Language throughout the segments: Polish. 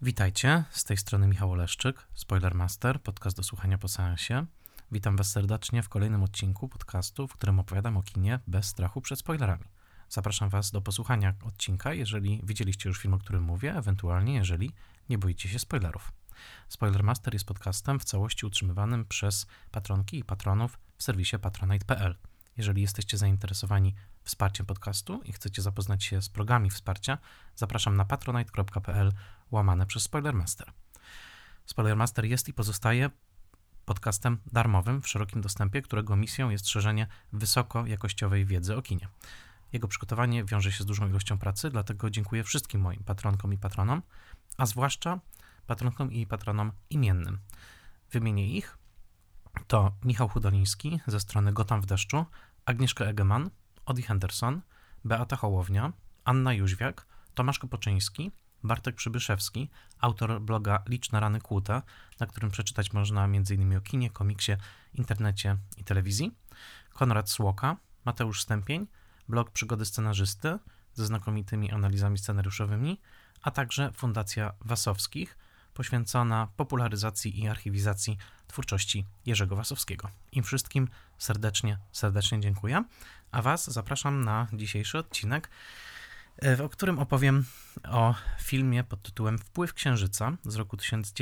Witajcie, z tej strony Michał Oleszczyk, Spoilermaster, podcast do słuchania po seansie. Witam Was serdecznie w kolejnym odcinku podcastu, w którym opowiadam o kinie bez strachu przed spoilerami. Zapraszam Was do posłuchania odcinka, jeżeli widzieliście już film, o którym mówię, ewentualnie jeżeli nie boicie się spoilerów. Spoilermaster jest podcastem w całości utrzymywanym przez patronki i patronów w serwisie patronite.pl. Jeżeli jesteście zainteresowani wsparciem podcastu i chcecie zapoznać się z progami wsparcia, zapraszam na patronite.pl/przez Spoilermaster. Spoilermaster jest i pozostaje podcastem darmowym w szerokim dostępie, którego misją jest szerzenie wysokojakościowej wiedzy o kinie. Jego przygotowanie wiąże się z dużą ilością pracy, dlatego dziękuję wszystkim moim patronkom i patronom, a zwłaszcza patronkom i patronom imiennym. Wymienię ich. To Michał Hudoliński ze strony Gotham w deszczu, Agnieszka Egeman, Odi Henderson, Beata Hołownia, Anna Jóźwiak, Tomasz Kopoczyński, Bartek Przybyszewski, autor bloga Liczne rany kłute, na którym przeczytać można m.in. o kinie, komiksie, internecie i telewizji, Konrad Słoka, Mateusz Stępień, blog Przygody scenarzysty ze znakomitymi analizami scenariuszowymi, a także Fundacja Wasowskich, poświęcona popularyzacji i archiwizacji twórczości Jerzego Wasowskiego. Im wszystkim serdecznie dziękuję, a Was zapraszam na dzisiejszy odcinek, w którym opowiem o filmie pod tytułem Wpływ Księżyca z roku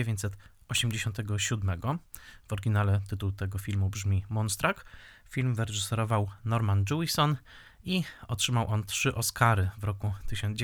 1987. W oryginale tytuł tego filmu brzmi Moonstruck. Film wyreżyserował Norman Jewison i otrzymał on 3 Oscary w roku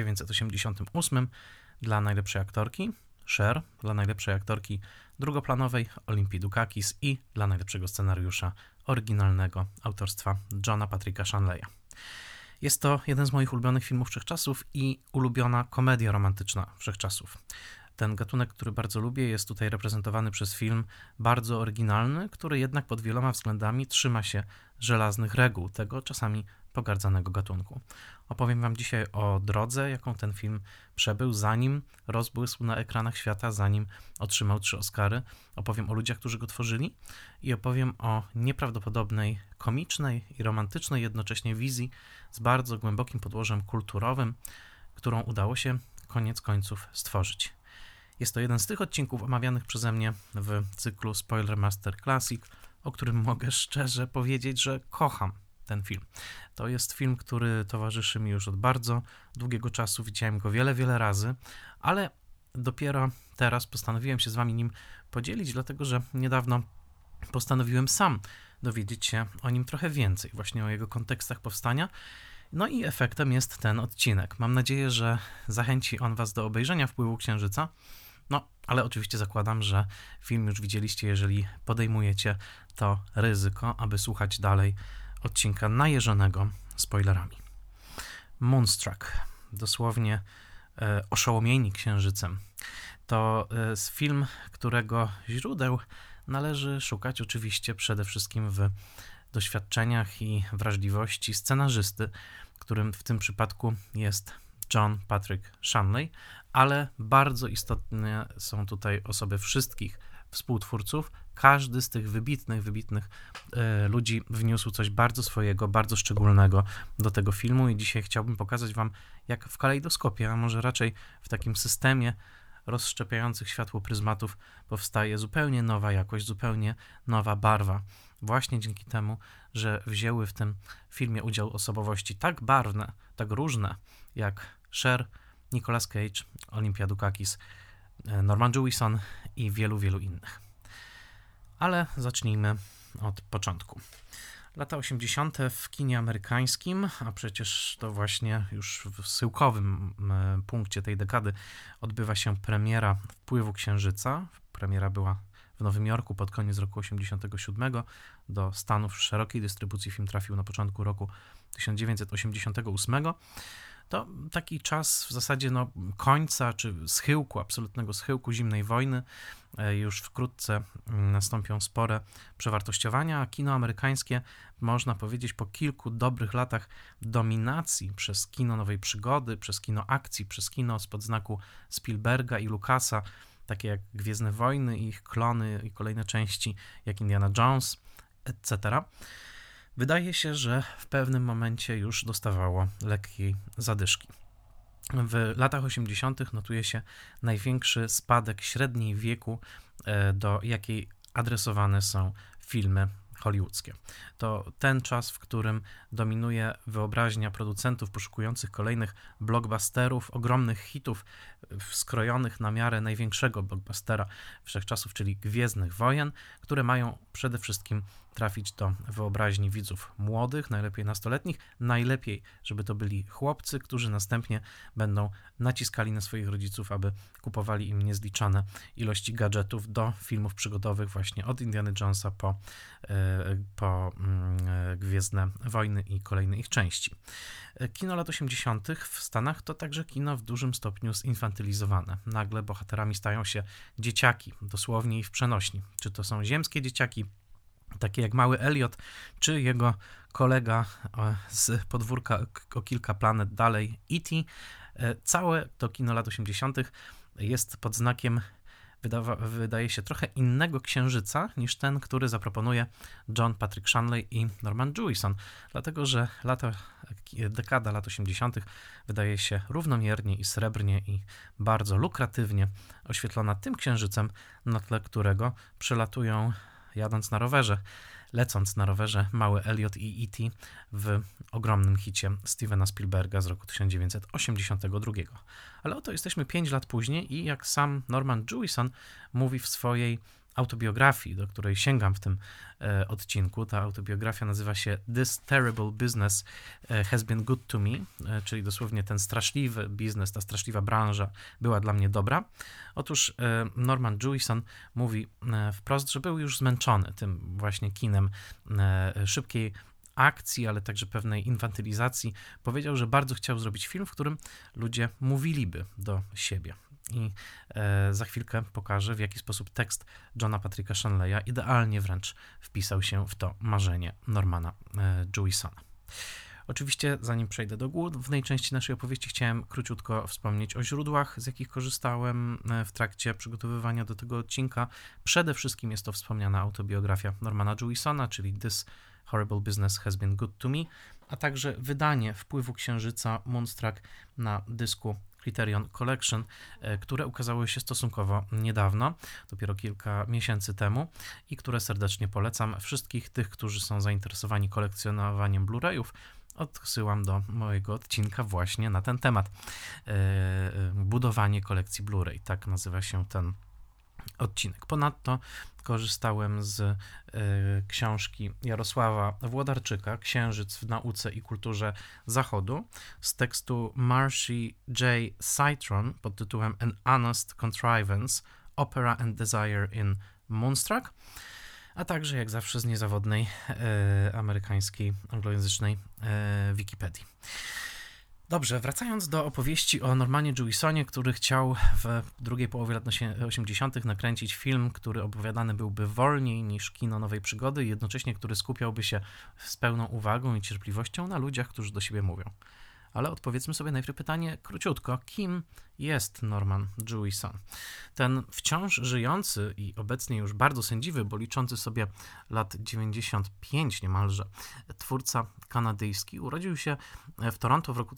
1988 dla najlepszej aktorki, Cher dla najlepszej aktorki drugoplanowej, Olympii Dukakis i dla najlepszego scenariusza oryginalnego autorstwa Johna Patricka Shanleya. Jest to jeden z moich ulubionych filmów wszechczasów i ulubiona komedia romantyczna wszechczasów. Ten gatunek, który bardzo lubię, jest tutaj reprezentowany przez film bardzo oryginalny, który jednak pod wieloma względami trzyma się żelaznych reguł tego czasami pogardzanego gatunku. Opowiem Wam dzisiaj o drodze, jaką ten film przebył, zanim rozbłysł na ekranach świata, zanim otrzymał 3 Oscary. Opowiem o ludziach, którzy go tworzyli i opowiem o nieprawdopodobnej, komicznej i romantycznej jednocześnie wizji z bardzo głębokim podłożem kulturowym, którą udało się koniec końców stworzyć. Jest to jeden z tych odcinków omawianych przeze mnie w cyklu Spoilermaster Classic, o którym mogę szczerze powiedzieć, że kocham ten film. To jest film, który towarzyszy mi już od bardzo długiego czasu. Widziałem go wiele razy, ale dopiero teraz postanowiłem się z Wami nim podzielić, dlatego że niedawno postanowiłem sam dowiedzieć się o nim trochę więcej, właśnie o jego kontekstach powstania. No i efektem jest ten odcinek. Mam nadzieję, że zachęci on Was do obejrzenia Wpływu Księżyca. No, ale oczywiście zakładam, że film już widzieliście, jeżeli podejmujecie to ryzyko, aby słuchać dalej odcinka najeżonego spoilerami. Moonstruck, dosłownie oszołomieni księżycem. To film, którego źródeł należy szukać oczywiście przede wszystkim w doświadczeniach i wrażliwości scenarzysty, którym w tym przypadku jest John Patrick Shanley, ale bardzo istotne są tutaj osoby wszystkich współtwórców. Każdy z tych wybitnych ludzi wniósł coś bardzo swojego, bardzo szczególnego do tego filmu i dzisiaj chciałbym pokazać Wam, jak w kalejdoskopie, a może raczej w takim systemie rozszczepiających światło pryzmatów powstaje zupełnie nowa jakość, zupełnie nowa barwa. Właśnie dzięki temu, że wzięły w tym filmie udział osobowości tak barwne, tak różne, jak Cher, Nicolas Cage, Olympia Dukakis, Norman Jewison i wielu innych. Ale zacznijmy od początku. Lata 80. w kinie amerykańskim, a przecież to właśnie już w schyłkowym punkcie tej dekady odbywa się premiera Wpływu Księżyca. Premiera była w Nowym Jorku pod koniec roku 87. Do Stanów w szerokiej dystrybucji film trafił na początku roku 1988. To taki czas w zasadzie końca, czy schyłku, absolutnego schyłku zimnej wojny. Już wkrótce nastąpią spore przewartościowania, a kino amerykańskie, można powiedzieć, po kilku dobrych latach dominacji przez kino nowej przygody, przez kino akcji, przez kino spod znaku Spielberga i Lucasa, takie jak Gwiezdne Wojny, ich klony i kolejne części, jak Indiana Jones, etc., wydaje się, że w pewnym momencie już dostawało lekkiej zadyszki. W latach 80. notuje się największy spadek średniej wieku, do jakiej adresowane są filmy hollywoodzkie. To ten czas, w którym dominuje wyobraźnia producentów poszukujących kolejnych blockbusterów, ogromnych hitów skrojonych na miarę największego blockbustera wszechczasów, czyli Gwiezdnych Wojen, które mają przede wszystkim trafić do wyobraźni widzów młodych, najlepiej nastoletnich, najlepiej, żeby to byli chłopcy, którzy następnie będą naciskali na swoich rodziców, aby kupowali im niezliczone ilości gadżetów do filmów przygodowych właśnie od Indiana Jonesa po Gwiezdne Wojny i kolejne ich części. Kino lat 80. w Stanach to także kino w dużym stopniu zinfantylizowane. Nagle bohaterami stają się dzieciaki, dosłownie i w przenośni. Czy to są ziemskie dzieciaki, takie jak mały Elliot, czy jego kolega z podwórka o kilka planet dalej, E.T. Całe to kino lat 80. jest pod znakiem, wydaje się, trochę innego księżyca niż ten, który zaproponuje John Patrick Shanley i Norman Jewison, dlatego że dekada lat 80. wydaje się równomiernie i srebrnie i bardzo lukratywnie oświetlona tym księżycem, na tle którego przelatują, lecąc na rowerze, mały Elliot i E.T. w ogromnym hicie Stevena Spielberga z roku 1982. Ale oto jesteśmy 5 lat później i jak sam Norman Jewison mówi w swojej autobiografii, do której sięgam w tym odcinku, ta autobiografia nazywa się This Terrible Business Has Been Good to Me, czyli dosłownie ten straszliwy biznes, ta straszliwa branża była dla mnie dobra. Otóż Norman Jewison mówi wprost, że był już zmęczony tym właśnie kinem szybkiej akcji, ale także pewnej infantylizacji. Powiedział, że bardzo chciał zrobić film, w którym ludzie mówiliby do siebie. I za chwilkę pokażę, w jaki sposób tekst Johna Patricka Shanleya idealnie wręcz wpisał się w to marzenie Normana Jewisona. Oczywiście, zanim przejdę do głównej części naszej opowieści, chciałem króciutko wspomnieć o źródłach, z jakich korzystałem w trakcie przygotowywania do tego odcinka. Przede wszystkim jest to wspomniana autobiografia Normana Jewisona, czyli This Horrible Business Has Been Good to Me, a także wydanie Wpływu Księżyca Moonstruck na dysku Criterion Collection, które ukazało się stosunkowo niedawno, dopiero kilka miesięcy temu i które serdecznie polecam. Wszystkich tych, którzy są zainteresowani kolekcjonowaniem Blu-rayów, odsyłam do mojego odcinka właśnie na ten temat. Budowanie kolekcji Blu-ray, tak nazywa się ten odcinek. Ponadto korzystałem z książki Jarosława Włodarczyka Księżyc w nauce i kulturze Zachodu, z tekstu Marcy J. Citron pod tytułem An Honest Contrivance, Opera and Desire in Moonstruck, a także jak zawsze z niezawodnej amerykańskiej, anglojęzycznej Wikipedii. Dobrze, wracając do opowieści o Normanie Jewisonie, który chciał w drugiej połowie lat 80. nakręcić film, który opowiadany byłby wolniej niż kino nowej przygody i jednocześnie który skupiałby się z pełną uwagą i cierpliwością na ludziach, którzy do siebie mówią. Ale odpowiedzmy sobie najpierw pytanie króciutko, kim jest Norman Jewison? Ten wciąż żyjący i obecnie już bardzo sędziwy, bo liczący sobie lat 95 niemalże, twórca kanadyjski urodził się w Toronto w roku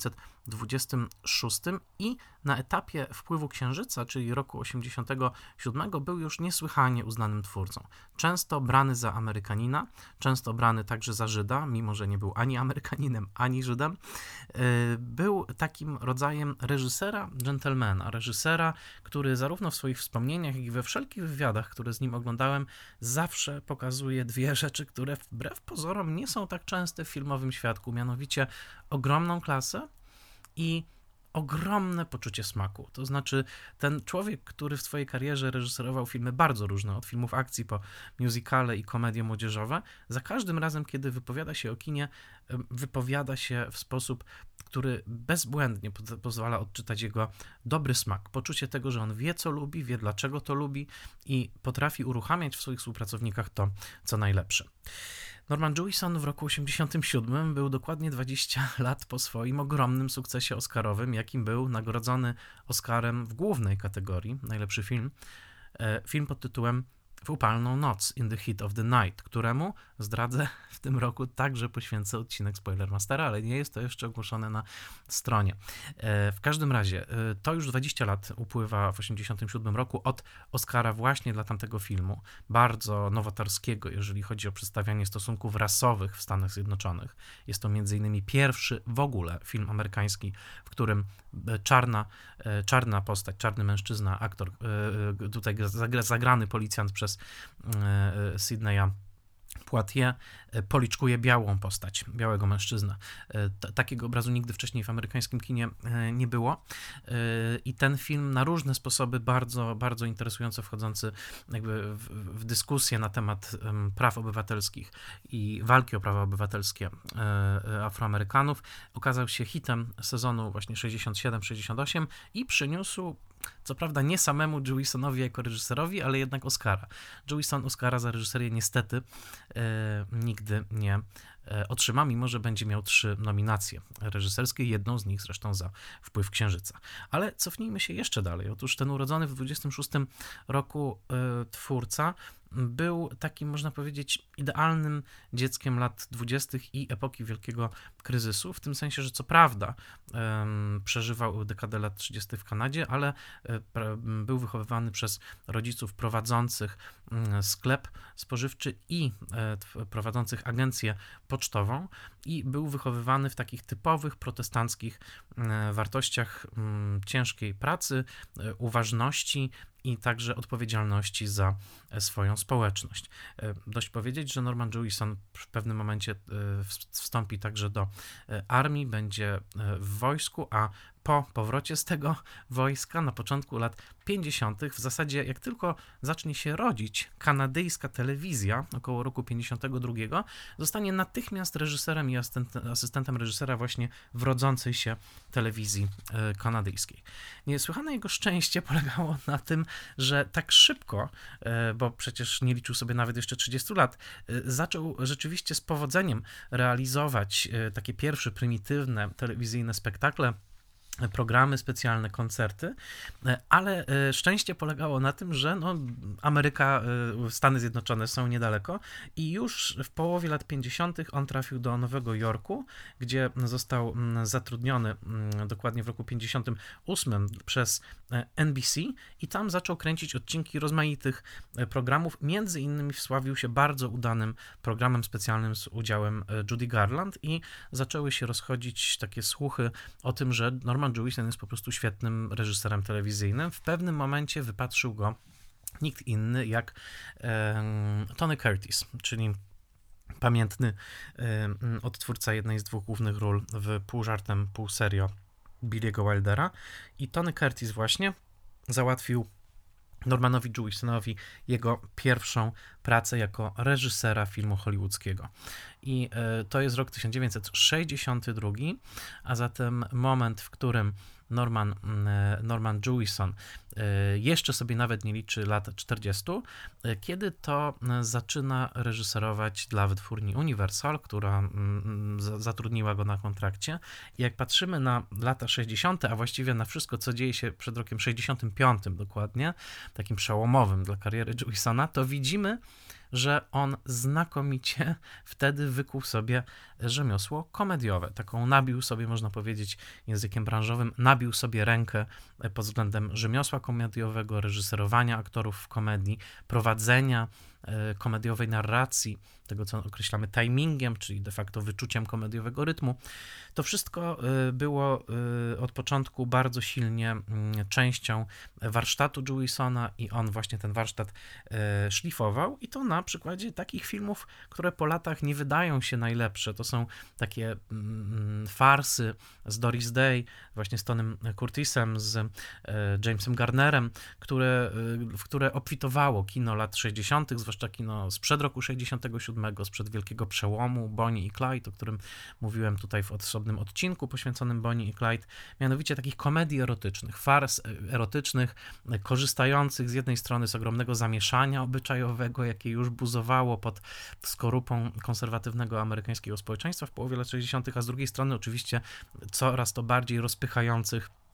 1926 i na etapie Wpływu Księżyca, czyli roku 87, był już niesłychanie uznanym twórcą. Często brany za Amerykanina, często brany także za Żyda, mimo że nie był ani Amerykaninem, ani Żydem. Był takim rodzajem reżysera, dżentelmena, reżysera, który zarówno w swoich wspomnieniach, jak i we wszelkich wywiadach, które z nim oglądałem, zawsze pokazuje dwie rzeczy, które wbrew pozorom nie są tak częste w filmowym świadku, mianowicie ogromną klasę i ogromne poczucie smaku. To znaczy ten człowiek, który w swojej karierze reżyserował filmy bardzo różne, od filmów akcji po musicale i komedie młodzieżowe, za każdym razem, kiedy wypowiada się o kinie, wypowiada się w sposób, który bezbłędnie pozwala odczytać jego dobry smak, poczucie tego, że on wie, co lubi, wie, dlaczego to lubi i potrafi uruchamiać w swoich współpracownikach to, co najlepsze. Norman Jewison w roku 1987 był dokładnie 20 lat po swoim ogromnym sukcesie oscarowym, jakim był nagrodzony Oscarem w głównej kategorii, najlepszy film, film pod tytułem w upalną noc, In the Heat of the Night, któremu, zdradzę, w tym roku także poświęcę odcinek Spoilermastera, ale nie jest to jeszcze ogłoszone na stronie. W każdym razie, to już 20 lat upływa w 1987 roku od Oscara właśnie dla tamtego filmu, bardzo nowatorskiego, jeżeli chodzi o przedstawianie stosunków rasowych w Stanach Zjednoczonych. Jest to m.in. pierwszy w ogóle film amerykański, w którym czarna postać, czarny mężczyzna, aktor, tutaj zagrany policjant przez Sidneya Poitier, policzkuje białą postać, białego mężczyznę. Takiego obrazu nigdy wcześniej w amerykańskim kinie nie było i ten film na różne sposoby bardzo, bardzo interesująco wchodzący jakby w dyskusję na temat praw obywatelskich i walki o prawa obywatelskie Afroamerykanów okazał się hitem sezonu właśnie 67-68 i przyniósł, co prawda nie samemu Jewisonowi jako reżyserowi, ale jednak Oscara. Jewison Oscara za reżyserię niestety nigdy nie otrzyma, mimo że będzie miał 3 nominacje reżyserskie, jedną z nich zresztą za Wpływ Księżyca. Ale cofnijmy się jeszcze dalej. Otóż ten urodzony w 26 roku twórca był takim, można powiedzieć, idealnym dzieckiem lat 20. i epoki wielkiego kryzysu, w tym sensie, że co prawda przeżywał dekadę lat 30. w Kanadzie, ale był wychowywany przez rodziców prowadzących sklep spożywczy i prowadzących agencję pocztową i był wychowywany w takich typowych protestanckich wartościach ciężkiej pracy, uważności i także odpowiedzialności za swoją społeczność. Dość powiedzieć, że Norman Jewison w pewnym momencie wstąpi także do armii, będzie w wojsku, a po powrocie z tego wojska na początku lat 50., w zasadzie jak tylko zacznie się rodzić kanadyjska telewizja, około roku 52, zostanie natychmiast reżyserem i asystentem reżysera właśnie w rodzącej się telewizji kanadyjskiej. Niesłychane jego szczęście polegało na tym, że tak szybko, bo przecież nie liczył sobie nawet jeszcze 30 lat, zaczął rzeczywiście z powodzeniem realizować takie pierwsze prymitywne telewizyjne spektakle, programy specjalne, koncerty, ale szczęście polegało na tym, że Ameryka, Stany Zjednoczone są niedaleko i już w połowie lat 50. on trafił do Nowego Jorku, gdzie został zatrudniony dokładnie w roku 58 przez NBC i tam zaczął kręcić odcinki rozmaitych programów, między innymi wsławił się bardzo udanym programem specjalnym z udziałem Judy Garland i zaczęły się rozchodzić takie słuchy o tym, że Norman Jewison jest po prostu świetnym reżyserem telewizyjnym. W pewnym momencie wypatrzył go nikt inny jak Tony Curtis, czyli pamiętny odtwórca jednej z 2 głównych ról w pół żartem, pół serio Billy'ego Wildera. I Tony Curtis właśnie załatwił Normanowi Jewisonowi jego pierwszą pracę jako reżysera filmu hollywoodzkiego. I to jest rok 1962, a zatem moment, w którym Norman Jewison jeszcze sobie nawet nie liczy lat 40, kiedy to zaczyna reżyserować dla wytwórni Universal, która zatrudniła go na kontrakcie. I jak patrzymy na lata 60., a właściwie na wszystko, co dzieje się przed rokiem 65 dokładnie, takim przełomowym dla kariery Jewisona, to widzimy, że on znakomicie wtedy wykuł sobie rzemiosło komediowe. Taką nabił sobie, można powiedzieć językiem branżowym, nabił sobie rękę pod względem rzemiosła komediowego, reżyserowania aktorów w komedii, prowadzenia komediowej narracji, tego co określamy timingiem, czyli de facto wyczuciem komediowego rytmu. To wszystko było od początku bardzo silnie częścią warsztatu Jewisona i on właśnie ten warsztat szlifował i to na przykładzie takich filmów, które po latach nie wydają się najlepsze. To są takie farsy z Doris Day, właśnie z Tonym Curtisem, z Jamesem Garnerem, w które obfitowało kino lat 60., zwłaszcza kino sprzed roku 67, sprzed wielkiego przełomu, Bonnie i Clyde, o którym mówiłem tutaj w osobnym odcinku poświęconym Bonnie i Clyde, mianowicie takich komedii erotycznych, fars erotycznych, korzystających z jednej strony z ogromnego zamieszania obyczajowego, jakie już buzowało pod skorupą konserwatywnego amerykańskiego społeczeństwa w połowie lat 60., a z drugiej strony oczywiście coraz to bardziej rozpychających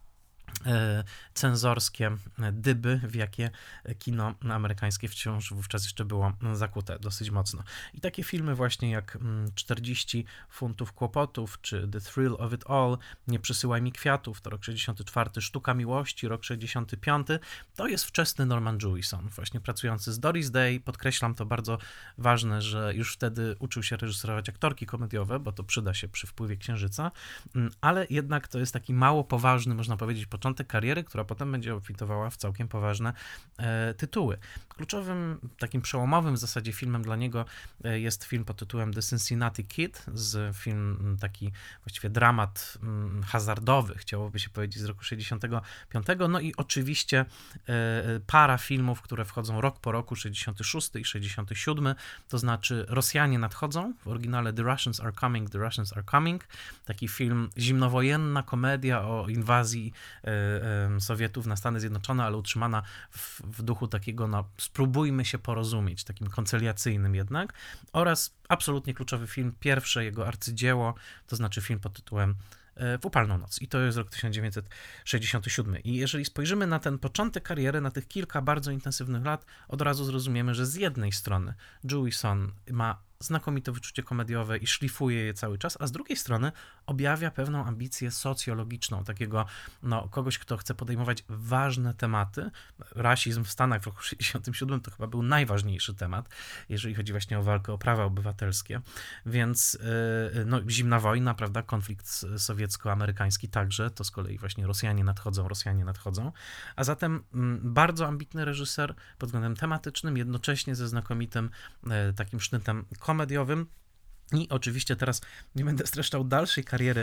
cenzorskie dyby, w jakie kino amerykańskie wciąż wówczas jeszcze było zakute dosyć mocno. I takie filmy właśnie jak 40 funtów kłopotów, czy The Thrill of It All, Nie przysyłaj mi kwiatów, to rok 64, Sztuka miłości, rok 65, to jest wczesny Norman Jewison, właśnie pracujący z Doris Day. Podkreślam, to bardzo ważne, że już wtedy uczył się reżyserować aktorki komediowe, bo to przyda się przy Wpływie księżyca, ale jednak to jest taki mało poważny, można powiedzieć, początek kariery, która potem będzie obfitowała w całkiem poważne tytuły. Kluczowym, takim przełomowym w zasadzie filmem dla niego jest film pod tytułem The Cincinnati Kid, film taki właściwie dramat hazardowy, chciałoby się powiedzieć, z roku 65. No i oczywiście para filmów, które wchodzą rok po roku, 66 i 67, to znaczy Rosjanie nadchodzą, w oryginale The Russians Are Coming, The Russians Are Coming, taki film zimnowojenna komedia o inwazji Sowietów na Stany Zjednoczone, ale utrzymana w duchu takiego, no spróbujmy się porozumieć, takim koncyliacyjnym jednak, oraz absolutnie kluczowy film, pierwsze jego arcydzieło, to znaczy film pod tytułem W upalną noc. I to jest rok 1967. I jeżeli spojrzymy na ten początek kariery, na tych kilka bardzo intensywnych lat, od razu zrozumiemy, że z jednej strony Jewison ma znakomite wyczucie komediowe i szlifuje je cały czas, a z drugiej strony objawia pewną ambicję socjologiczną, takiego kogoś, kto chce podejmować ważne tematy. Rasizm w Stanach w roku 1967 to chyba był najważniejszy temat, jeżeli chodzi właśnie o walkę o prawa obywatelskie, więc zimna wojna, prawda, konflikt sowiecko-amerykański także, to z kolei właśnie Rosjanie nadchodzą, a zatem bardzo ambitny reżyser pod względem tematycznym, jednocześnie ze znakomitym takim sznytem komediowym. I oczywiście teraz nie będę streszczał dalszej kariery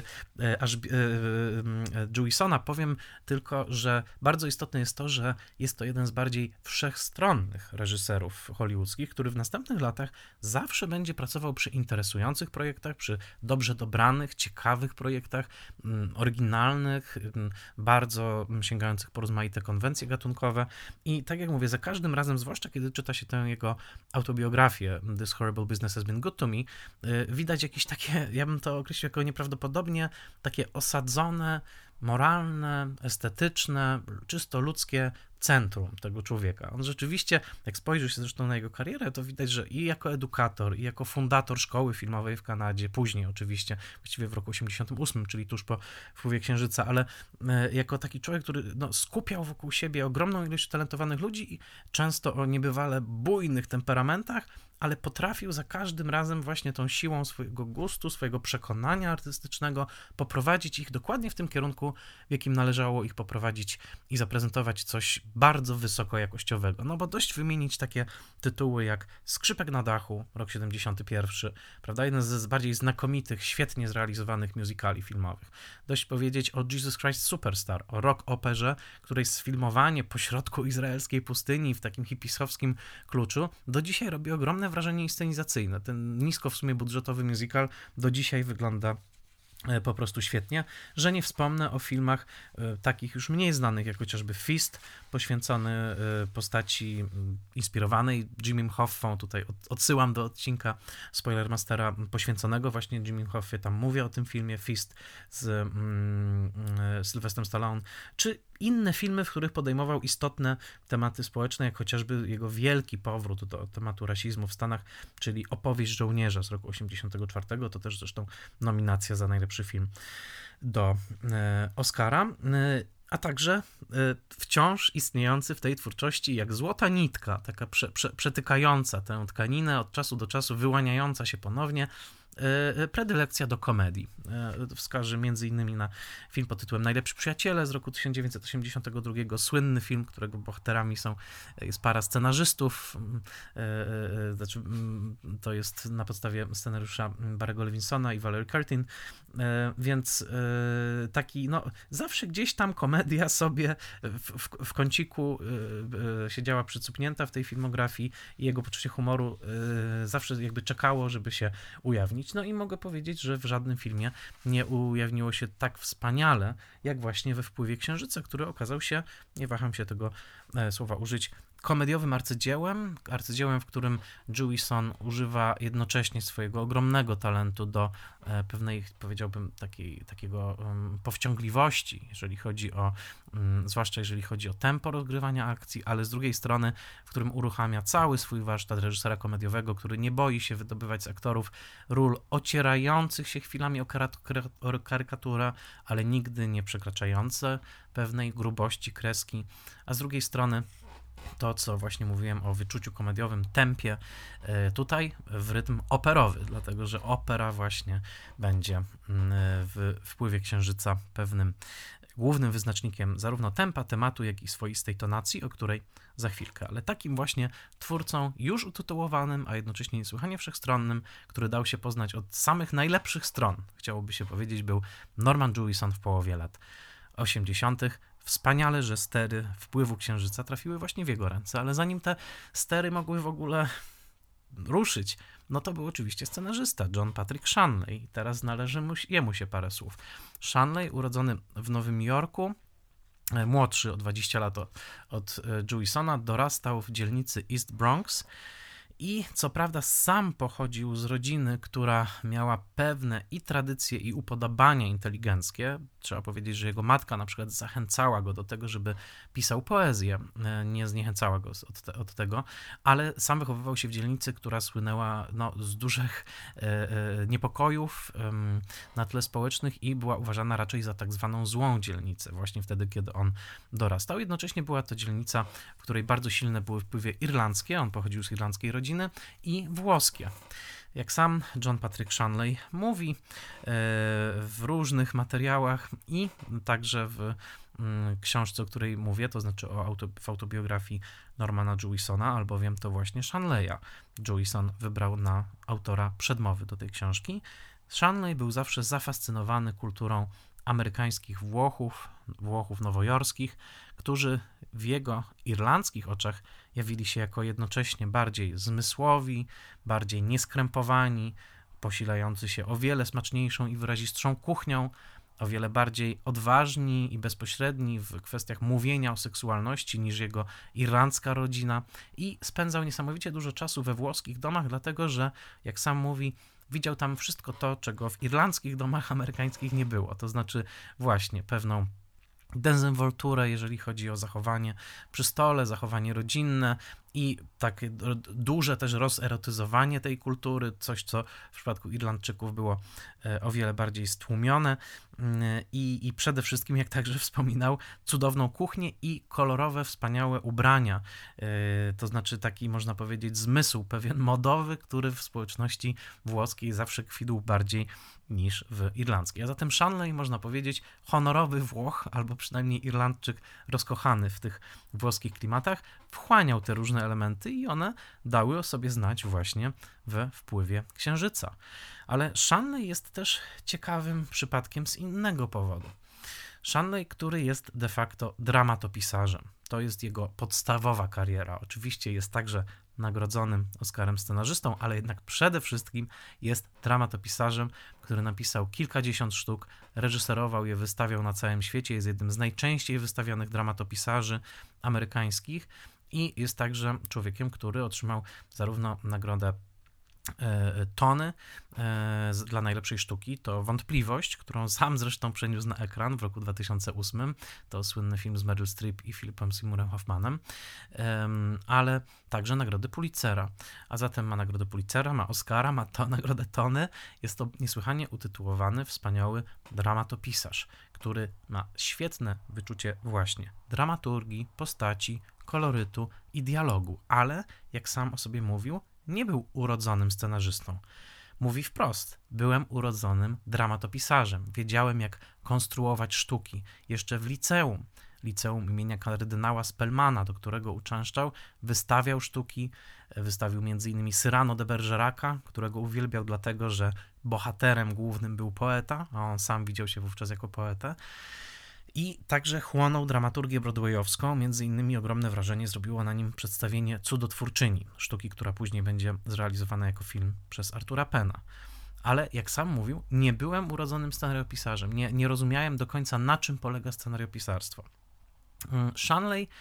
Jewisona, powiem tylko, że bardzo istotne jest to, że jest to jeden z bardziej wszechstronnych reżyserów hollywoodzkich, który w następnych latach zawsze będzie pracował przy interesujących projektach, przy dobrze dobranych, ciekawych projektach, oryginalnych, bardzo sięgających po rozmaite konwencje gatunkowe i tak jak mówię, za każdym razem, zwłaszcza kiedy czyta się tę jego autobiografię This Horrible Business Has Been Good to Me, widać jakieś takie, ja bym to określił jako nieprawdopodobnie takie osadzone, moralne, estetyczne, czysto ludzkie centrum tego człowieka. On rzeczywiście, jak spojrzy się zresztą na jego karierę, to widać, że i jako edukator, i jako fundator szkoły filmowej w Kanadzie, później oczywiście, właściwie w roku 88, czyli tuż po Wpływie księżyca, ale jako taki człowiek, który skupiał wokół siebie ogromną ilość talentowanych ludzi i często o niebywale bujnych temperamentach, ale potrafił za każdym razem właśnie tą siłą swojego gustu, swojego przekonania artystycznego poprowadzić ich dokładnie w tym kierunku, w jakim należało ich poprowadzić i zaprezentować coś bardzo wysokojakościowego. No bo dość wymienić takie tytuły jak Skrzypek na dachu, rok 71, prawda, jeden z bardziej znakomitych, świetnie zrealizowanych musicali filmowych. Dość powiedzieć o Jesus Christ Superstar, o rock operze, której sfilmowanie pośrodku izraelskiej pustyni w takim hipisowskim kluczu do dzisiaj robi ogromne wrażenie inscenizacyjne. Ten nisko w sumie budżetowy musical do dzisiaj wygląda po prostu świetnie, że nie wspomnę o filmach takich już mniej znanych, jak chociażby Fist, poświęcony postaci inspirowanej Jimmym Hoffą. Tutaj odsyłam do odcinka Spoilermastera poświęconego właśnie Jimmym Hoffie. Tam mówię o tym filmie Fist z Sylwestrem Stallone, czy inne filmy, w których podejmował istotne tematy społeczne, jak chociażby jego wielki powrót do tematu rasizmu w Stanach, czyli Opowieść żołnierza z roku 1984, to też zresztą nominacja za najlepszy film do Oscara, a także wciąż istniejący w tej twórczości jak złota nitka, taka przetykająca tę tkaninę, od czasu do czasu wyłaniająca się ponownie, predylekcja do komedii. Wskażę m.in. na film pod tytułem Najlepsi przyjaciele z roku 1982, słynny film, którego bohaterami jest para scenarzystów, znaczy to jest na podstawie scenariusza Barry'ego Levinsona i Valerie Curtin, więc taki, zawsze gdzieś tam komedia sobie w kąciku siedziała przycupnięta w tej filmografii i jego poczucie humoru zawsze jakby czekało, żeby się ujawnić. No i mogę powiedzieć, że w żadnym filmie nie ujawniło się tak wspaniale, jak właśnie we Wpływie księżyca, który okazał się, nie waham się tego słowa użyć, komediowym arcydziełem, w którym Jewison używa jednocześnie swojego ogromnego talentu do pewnej, powiedziałbym, takiego powściągliwości, zwłaszcza jeżeli chodzi o tempo rozgrywania akcji, ale z drugiej strony, w którym uruchamia cały swój warsztat reżysera komediowego, który nie boi się wydobywać z aktorów ról ocierających się chwilami o karykaturę, ale nigdy nie przekraczające pewnej grubości kreski, a z drugiej strony to, co właśnie mówiłem o wyczuciu komediowym, tempie, tutaj w rytm operowy, dlatego że opera właśnie będzie w Wpływie Księżyca pewnym głównym wyznacznikiem zarówno tempa, tematu, jak i swoistej tonacji, o której za chwilkę. Ale takim właśnie twórcą już utytułowanym, a jednocześnie niesłychanie wszechstronnym, który dał się poznać od samych najlepszych stron, chciałoby się powiedzieć, był Norman Jewison w połowie lat 80. Wspaniale, że stery Wpływu Księżyca trafiły właśnie w jego ręce, ale zanim te stery mogły w ogóle ruszyć, no to był oczywiście scenarzysta John Patrick Shanley. Teraz należy jemu się parę słów. Shanley, urodzony w Nowym Jorku, młodszy o 20 lat od Jewisona, dorastał w dzielnicy East Bronx i co prawda sam pochodził z rodziny, która miała pewne i tradycje, i upodobania inteligenckie. Trzeba powiedzieć, że jego matka na przykład zachęcała go do tego, żeby pisał poezję, nie zniechęcała go od tego, ale sam wychowywał się w dzielnicy, która słynęła z dużych niepokojów na tle społecznych i była uważana raczej za tak zwaną złą dzielnicę, właśnie wtedy, kiedy on dorastał. Jednocześnie była to dzielnica, w której bardzo silne były wpływy irlandzkie, on pochodził z irlandzkiej rodziny, i włoskie. Jak sam John Patrick Shanley mówi w różnych materiałach i także w książce, o której mówię, to znaczy w autobiografii Normana Jewisona, albowiem to właśnie Shanleya Jewison wybrał na autora przedmowy do tej książki. Shanley był zawsze zafascynowany kulturą amerykańskich Włochów nowojorskich, którzy w jego irlandzkich oczach jawili się jako jednocześnie bardziej zmysłowi, bardziej nieskrępowani, posilający się o wiele smaczniejszą i wyrazistszą kuchnią, o wiele bardziej odważni i bezpośredni w kwestiach mówienia o seksualności niż jego irlandzka rodzina i spędzał niesamowicie dużo czasu we włoskich domach, dlatego że, jak sam mówi, widział tam wszystko to, czego w irlandzkich domach amerykańskich nie było, to znaczy właśnie pewną dezynwolturę, jeżeli chodzi o zachowanie przy stole, zachowanie rodzinne i takie duże też rozerotyzowanie tej kultury, coś, co w przypadku Irlandczyków było o wiele bardziej stłumione i przede wszystkim, jak także wspominał, cudowną kuchnię i kolorowe, wspaniałe ubrania, to znaczy taki, można powiedzieć, zmysł pewien modowy, który w społeczności włoskiej zawsze kwitł bardziej niż w irlandzkiej. A zatem Shanley, można powiedzieć, honorowy Włoch, albo przynajmniej Irlandczyk rozkochany w tych włoskich klimatach, wchłaniał te różne elementy i one dały o sobie znać właśnie we Wpływie Księżyca. Ale Shanley jest też ciekawym przypadkiem z innego powodu. Shanley, który jest de facto dramatopisarzem. To jest jego podstawowa kariera. Oczywiście jest także nagrodzonym Oscarem scenarzystą, ale jednak przede wszystkim jest dramatopisarzem, który napisał kilkadziesiąt sztuk, reżyserował je, wystawiał na całym świecie, jest jednym z najczęściej wystawionych dramatopisarzy amerykańskich i jest także człowiekiem, który otrzymał zarówno nagrodę Tony dla najlepszej sztuki, to Wątpliwość, którą sam zresztą przeniósł na ekran w roku 2008, to słynny film z Meryl Streep i Philipem Seymourem Hoffmanem, ale także nagrody Pulitzera, a zatem ma nagrodę Pulitzera, ma Oscara, ma nagrodę Tony, jest to niesłychanie utytułowany, wspaniały dramatopisarz, który ma świetne wyczucie właśnie dramaturgii, postaci, kolorytu i dialogu, ale jak sam o sobie mówił, nie był urodzonym scenarzystą. Mówi wprost, byłem urodzonym dramatopisarzem. Wiedziałem, jak konstruować sztuki. Jeszcze w liceum imienia kardynała Spellmana, do którego uczęszczał, wystawiał sztuki. Wystawił m.in. Cyrano de Bergeraca, którego uwielbiał dlatego, że bohaterem głównym był poeta, a on sam widział się wówczas jako poetę. I także chłonął dramaturgię broadwayowską, między innymi ogromne wrażenie zrobiło na nim przedstawienie Cudotwórczyni, sztuki, która później będzie zrealizowana jako film przez Artura Penna. Ale jak sam mówił, nie byłem urodzonym scenariopisarzem, nie rozumiałem do końca, na czym polega scenariopisarstwo. Shanley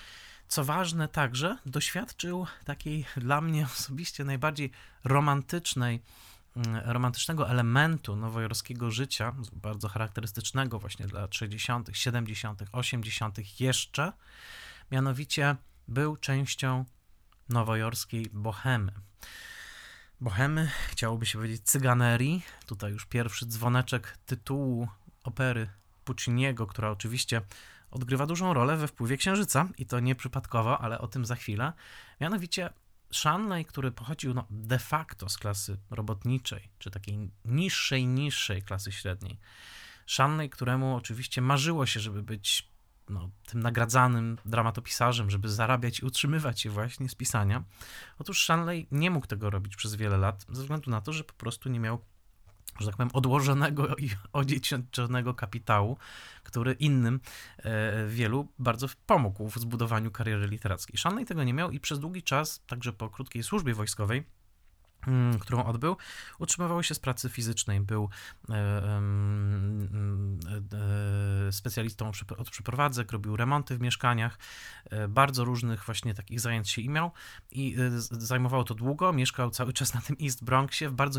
Co ważne także, doświadczył takiej dla mnie osobiście najbardziej romantycznego elementu nowojorskiego życia, bardzo charakterystycznego właśnie dla lat 60., 70., 80. jeszcze, mianowicie był częścią nowojorskiej bohemy. Bohemy, chciałoby się powiedzieć cyganerii, tutaj już pierwszy dzwoneczek tytułu opery Pucciniego, która oczywiście odgrywa dużą rolę we Wpływie Księżyca i to nieprzypadkowo, ale o tym za chwilę. Mianowicie Shanley, który pochodził de facto z klasy robotniczej, czy takiej niższej klasy średniej. Shanley, któremu oczywiście marzyło się, żeby być tym nagradzanym dramatopisarzem, żeby zarabiać i utrzymywać się właśnie z pisania. Otóż Shanley nie mógł tego robić przez wiele lat, ze względu na to, że po prostu nie miał, że tak powiem, odłożonego i odziedziczonego kapitału, który innym wielu bardzo pomógł w zbudowaniu kariery literackiej. Shanley tego nie miał i przez długi czas, także po krótkiej służbie wojskowej, którą odbył, utrzymywał się z pracy fizycznej. Był specjalistą od przeprowadzek, robił remonty w mieszkaniach, bardzo różnych właśnie takich zajęć się miał i zajmowało to długo. Mieszkał cały czas na tym East Bronxie, w bardzo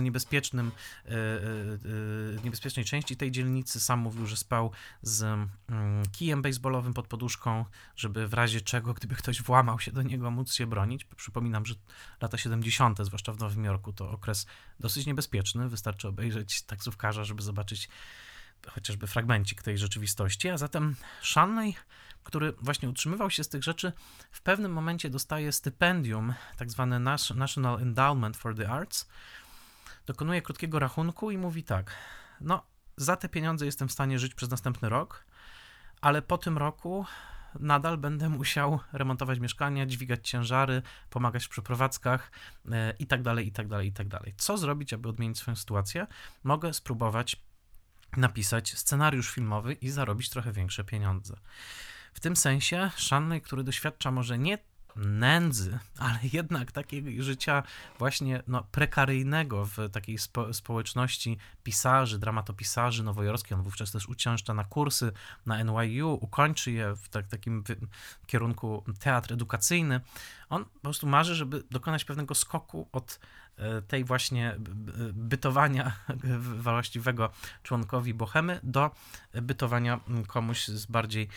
niebezpiecznej części tej dzielnicy. Sam mówił, że spał z kijem baseballowym pod poduszką, żeby w razie czego, gdyby ktoś włamał się do niego, móc się bronić. Przypominam, że lata 70., zwłaszcza w Nowym Jorku, to okres dosyć niebezpieczny. Wystarczy obejrzeć Taksówkarza, żeby zobaczyć chociażby fragmencik tej rzeczywistości. A zatem Shanley, który właśnie utrzymywał się z tych rzeczy, w pewnym momencie dostaje stypendium, tak zwane National Endowment for the Arts, dokonuje krótkiego rachunku i mówi tak: za te pieniądze jestem w stanie żyć przez następny rok, ale po tym roku nadal będę musiał remontować mieszkania, dźwigać ciężary, pomagać w przeprowadzkach i tak dalej, i tak dalej, i tak dalej. Co zrobić, aby odmienić swoją sytuację? Mogę spróbować napisać scenariusz filmowy i zarobić trochę większe pieniądze. W tym sensie Shanley, który doświadcza może nie nędzy, ale jednak takiego życia właśnie prekaryjnego w takiej społeczności pisarzy, dramatopisarzy nowojorskich. On wówczas też uczęszcza na kursy na NYU, ukończy je w takim kierunku teatr edukacyjny. On po prostu marzy, żeby dokonać pewnego skoku od tej właśnie bytowania właściwego członkowi bohemy do bytowania komuś z bardziej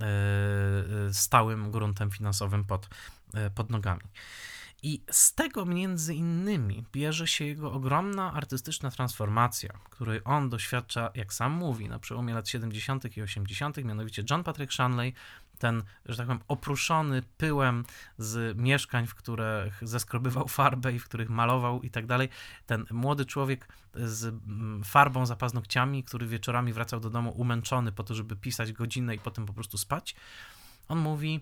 stałym gruntem finansowym pod nogami. I z tego między innymi bierze się jego ogromna artystyczna transformacja, której on doświadcza, jak sam mówi, na przełomie lat 70. i 80., mianowicie John Patrick Shanley, ten, że tak powiem, oprószony pyłem z mieszkań, w których zeskrobywał farbę i w których malował i tak dalej, ten młody człowiek z farbą za paznokciami, który wieczorami wracał do domu umęczony po to, żeby pisać godzinę i potem po prostu spać, on mówi,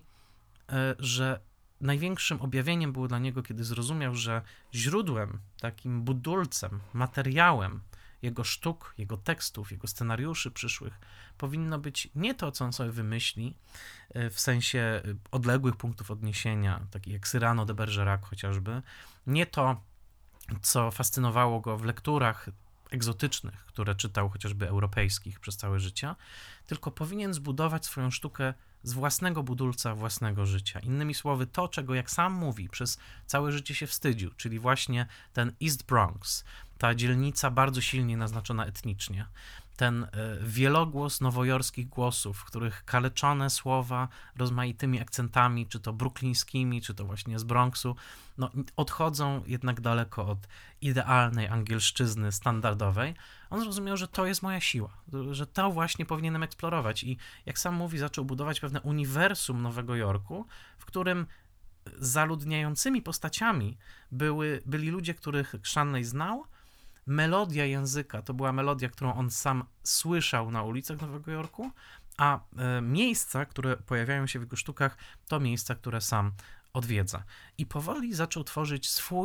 że największym objawieniem było dla niego, kiedy zrozumiał, że źródłem, takim budulcem, materiałem jego sztuk, jego tekstów, jego scenariuszy przyszłych powinno być nie to, co on sobie wymyśli, w sensie odległych punktów odniesienia, takich jak Cyrano de Bergerac chociażby, nie to, co fascynowało go w lekturach egzotycznych, które czytał chociażby europejskich przez całe życie, tylko powinien zbudować swoją sztukę z własnego budulca, własnego życia. Innymi słowy, to, czego, jak sam mówi, przez całe życie się wstydził, czyli właśnie ten East Bronx, ta dzielnica bardzo silnie naznaczona etnicznie, ten wielogłos nowojorskich głosów, w których kaleczone słowa rozmaitymi akcentami, czy to bruklińskimi, czy to właśnie z Bronxu, odchodzą jednak daleko od idealnej angielszczyzny standardowej. On zrozumiał, że to jest moja siła, że to właśnie powinienem eksplorować i jak sam mówi, zaczął budować pewne uniwersum Nowego Jorku, w którym zaludniającymi postaciami byli ludzie, których Shanley znał. Melodia języka to była melodia, którą on sam słyszał na ulicach Nowego Jorku, a miejsca, które pojawiają się w jego sztukach, to miejsca, które sam odwiedza. I powoli zaczął tworzyć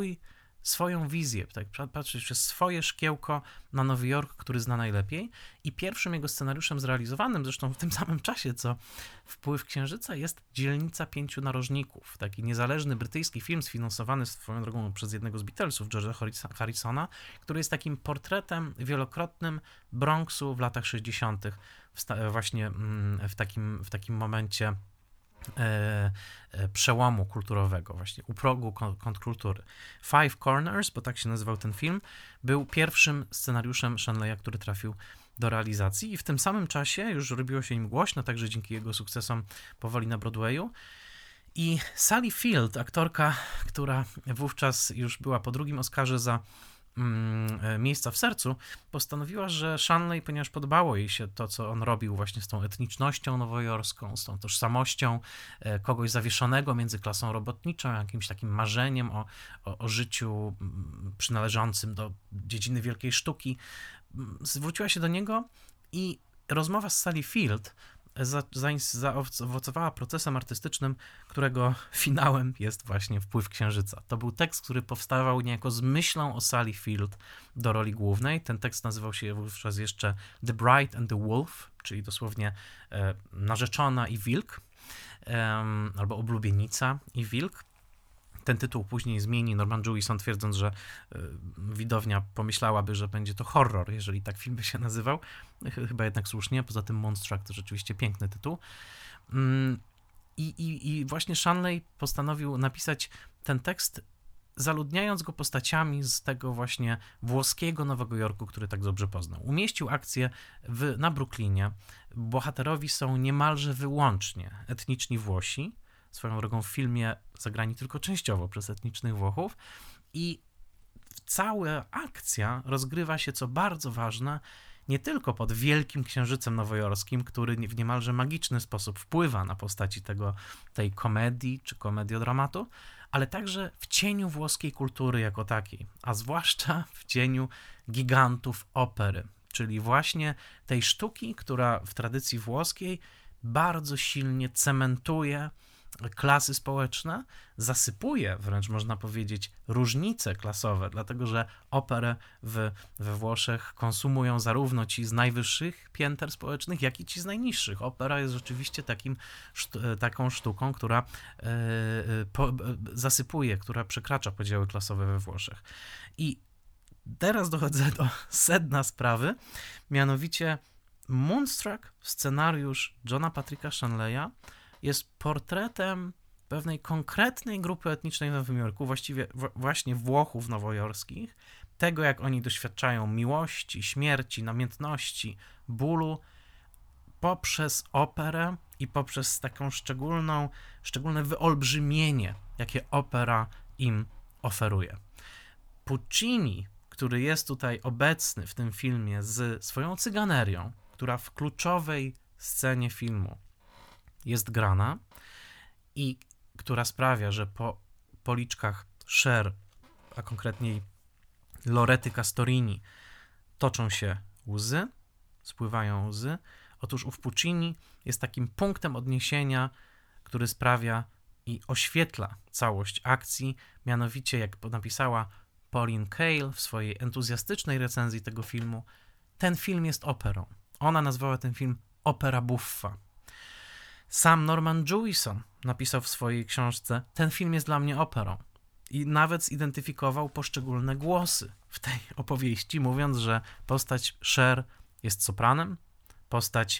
swoją wizję, tak, patrzeć przez swoje szkiełko na Nowy Jork, który zna najlepiej. I pierwszym jego scenariuszem zrealizowanym, zresztą w tym samym czasie, co Wpływ Księżyca, jest Dzielnica Pięciu Narożników. Taki niezależny brytyjski film sfinansowany swoją drogą przez jednego z Beatlesów, George'a Harrisona, który jest takim portretem wielokrotnym Bronxu w latach 60. właśnie w takim momencie przełomu kulturowego, właśnie u progu kontrkultury. Five Corners, bo tak się nazywał ten film, był pierwszym scenariuszem Shanleya, który trafił do realizacji i w tym samym czasie już robiło się im głośno, także dzięki jego sukcesom powoli na Broadwayu. I Sally Field, aktorka, która wówczas już była po drugim Oscarze za Miejsca w sercu, postanowiła, że Shanley, ponieważ podobało jej się to, co on robił właśnie z tą etnicznością nowojorską, z tą tożsamością kogoś zawieszonego między klasą robotniczą, jakimś takim marzeniem o życiu przynależącym do dziedziny wielkiej sztuki, zwróciła się do niego i rozmowa z Sally Field zaowocowała procesem artystycznym, którego finałem jest właśnie Wpływ księżyca. To był tekst, który powstawał niejako z myślą o Sally Field do roli głównej. Ten tekst nazywał się wówczas jeszcze The Bride and the Wolf, czyli dosłownie narzeczona i wilk, albo oblubienica i wilk. Ten tytuł później zmieni Norman Jewison, twierdząc, że widownia pomyślałaby, że będzie to horror, jeżeli tak film by się nazywał. Chyba jednak słusznie, poza tym Moonstruck to rzeczywiście piękny tytuł. I właśnie Shanley postanowił napisać ten tekst, zaludniając go postaciami z tego właśnie włoskiego Nowego Jorku, który tak dobrze poznał. Umieścił akcję na Brooklynie. Bohaterowi są niemalże wyłącznie etniczni Włosi, swoją drogą w filmie zagrani tylko częściowo przez etnicznych Włochów i cała akcja rozgrywa się, co bardzo ważne, nie tylko pod Wielkim Księżycem Nowojorskim, który w niemalże magiczny sposób wpływa na postaci tej komedii czy komediodramatu, ale także w cieniu włoskiej kultury jako takiej, a zwłaszcza w cieniu gigantów opery, czyli właśnie tej sztuki, która w tradycji włoskiej bardzo silnie cementuje klasy społeczne, zasypuje wręcz, można powiedzieć, różnice klasowe, dlatego że operę we Włoszech konsumują zarówno ci z najwyższych pięter społecznych, jak i ci z najniższych. Opera jest rzeczywiście taką sztuką, która zasypuje, która przekracza podziały klasowe we Włoszech. I teraz dochodzę do sedna sprawy, mianowicie Moonstruck, scenariusz Johna Patricka Shanleya, jest portretem pewnej konkretnej grupy etnicznej w Nowym Jorku, właściwie właśnie Włochów nowojorskich, tego jak oni doświadczają miłości, śmierci, namiętności, bólu poprzez operę i poprzez taką szczególne wyolbrzymienie, jakie opera im oferuje. Puccini, który jest tutaj obecny w tym filmie z swoją cyganerią, która w kluczowej scenie filmu jest grana i która sprawia, że po policzkach Cher, a konkretniej Loretty Castorini, toczą się łzy, spływają łzy. Otóż ów Puccini jest takim punktem odniesienia, który sprawia i oświetla całość akcji, mianowicie, jak napisała Pauline Kael w swojej entuzjastycznej recenzji tego filmu, ten film jest operą. Ona nazwała ten film opera buffa. Sam Norman Jewison napisał w swojej książce, ten film jest dla mnie operą. I nawet zidentyfikował poszczególne głosy w tej opowieści, mówiąc, że postać Cher jest sopranem, postać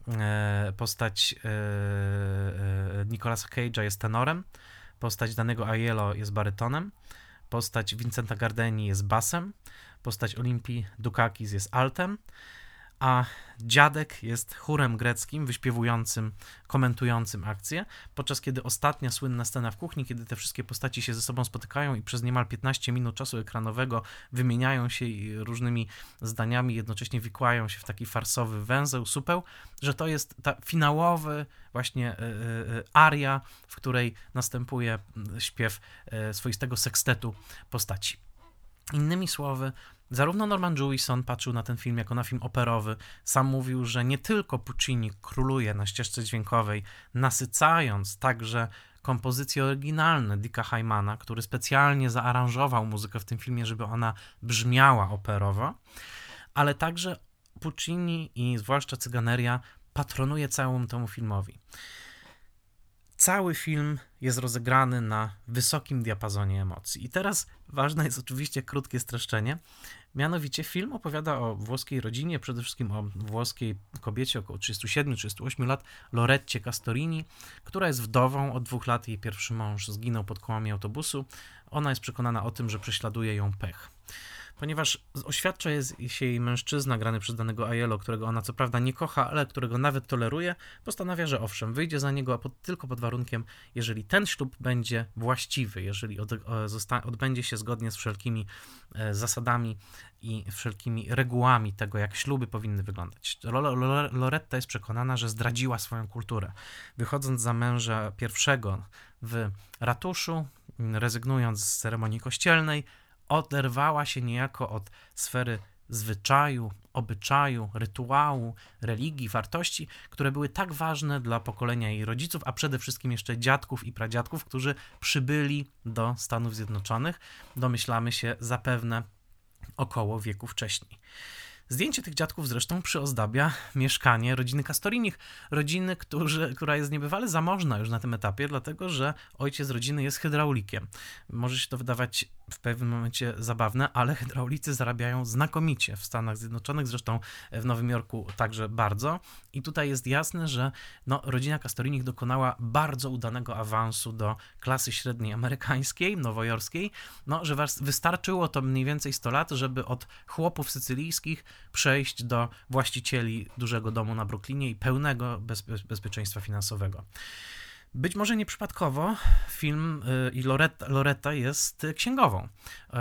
Nicolasa Cage'a jest tenorem, postać Danego Aiello jest barytonem, postać Vincenta Gardeni jest basem, postać Olimpii Dukakis jest altem, a dziadek jest chórem greckim, wyśpiewującym, komentującym akcję, podczas kiedy ostatnia słynna scena w kuchni, kiedy te wszystkie postaci się ze sobą spotykają i przez niemal 15 minut czasu ekranowego wymieniają się różnymi zdaniami, jednocześnie wikłają się w taki farsowy węzeł, supeł, że to jest ta finałowy właśnie aria, w której następuje śpiew swoistego sekstetu postaci. Innymi słowy, zarówno Norman Jewison patrzył na ten film jako na film operowy, sam mówił, że nie tylko Puccini króluje na ścieżce dźwiękowej, nasycając także kompozycje oryginalne Dicka Hymana, który specjalnie zaaranżował muzykę w tym filmie, żeby ona brzmiała operowo, ale także Puccini i zwłaszcza Cyganeria patronuje całemu temu filmowi. Cały film jest rozegrany na wysokim diapazonie emocji. I teraz ważne jest oczywiście krótkie streszczenie. Mianowicie film opowiada o włoskiej rodzinie, przede wszystkim o włoskiej kobiecie około 37-38 lat, Loretcie Castorini, która jest wdową od 2 lat. Jej pierwszy mąż zginął pod kołami autobusu. Ona jest przekonana o tym, że prześladuje ją pech. Ponieważ oświadcza się jej mężczyzna grany przez danego Aiello, którego ona co prawda nie kocha, ale którego nawet toleruje, postanawia, że owszem, wyjdzie za niego, tylko pod warunkiem, jeżeli ten ślub będzie właściwy, jeżeli odbędzie się zgodnie z wszelkimi zasadami i wszelkimi regułami tego, jak śluby powinny wyglądać. Loretta jest przekonana, że zdradziła swoją kulturę. Wychodząc za męża pierwszego w ratuszu, rezygnując z ceremonii kościelnej, oderwała się niejako od sfery zwyczaju, obyczaju, rytuału, religii, wartości, które były tak ważne dla pokolenia jej rodziców, a przede wszystkim jeszcze dziadków i pradziadków, którzy przybyli do Stanów Zjednoczonych, domyślamy się, zapewne około wieku wcześniej. Zdjęcie tych dziadków zresztą przyozdabia mieszkanie rodziny Castorinich, rodziny, która jest niebywale zamożna już na tym etapie, dlatego że ojciec rodziny jest hydraulikiem. Może się to wydawać w pewnym momencie zabawne, ale hydraulicy zarabiają znakomicie w Stanach Zjednoczonych, zresztą w Nowym Jorku także bardzo. I tutaj jest jasne, że rodzina Castorinich dokonała bardzo udanego awansu do klasy średniej amerykańskiej, nowojorskiej, że wystarczyło to mniej więcej 100 lat, żeby od chłopów sycylijskich przejść do właścicieli dużego domu na Brooklynie i pełnego bezpieczeństwa finansowego. Być może nieprzypadkowo film i Loretta jest księgową,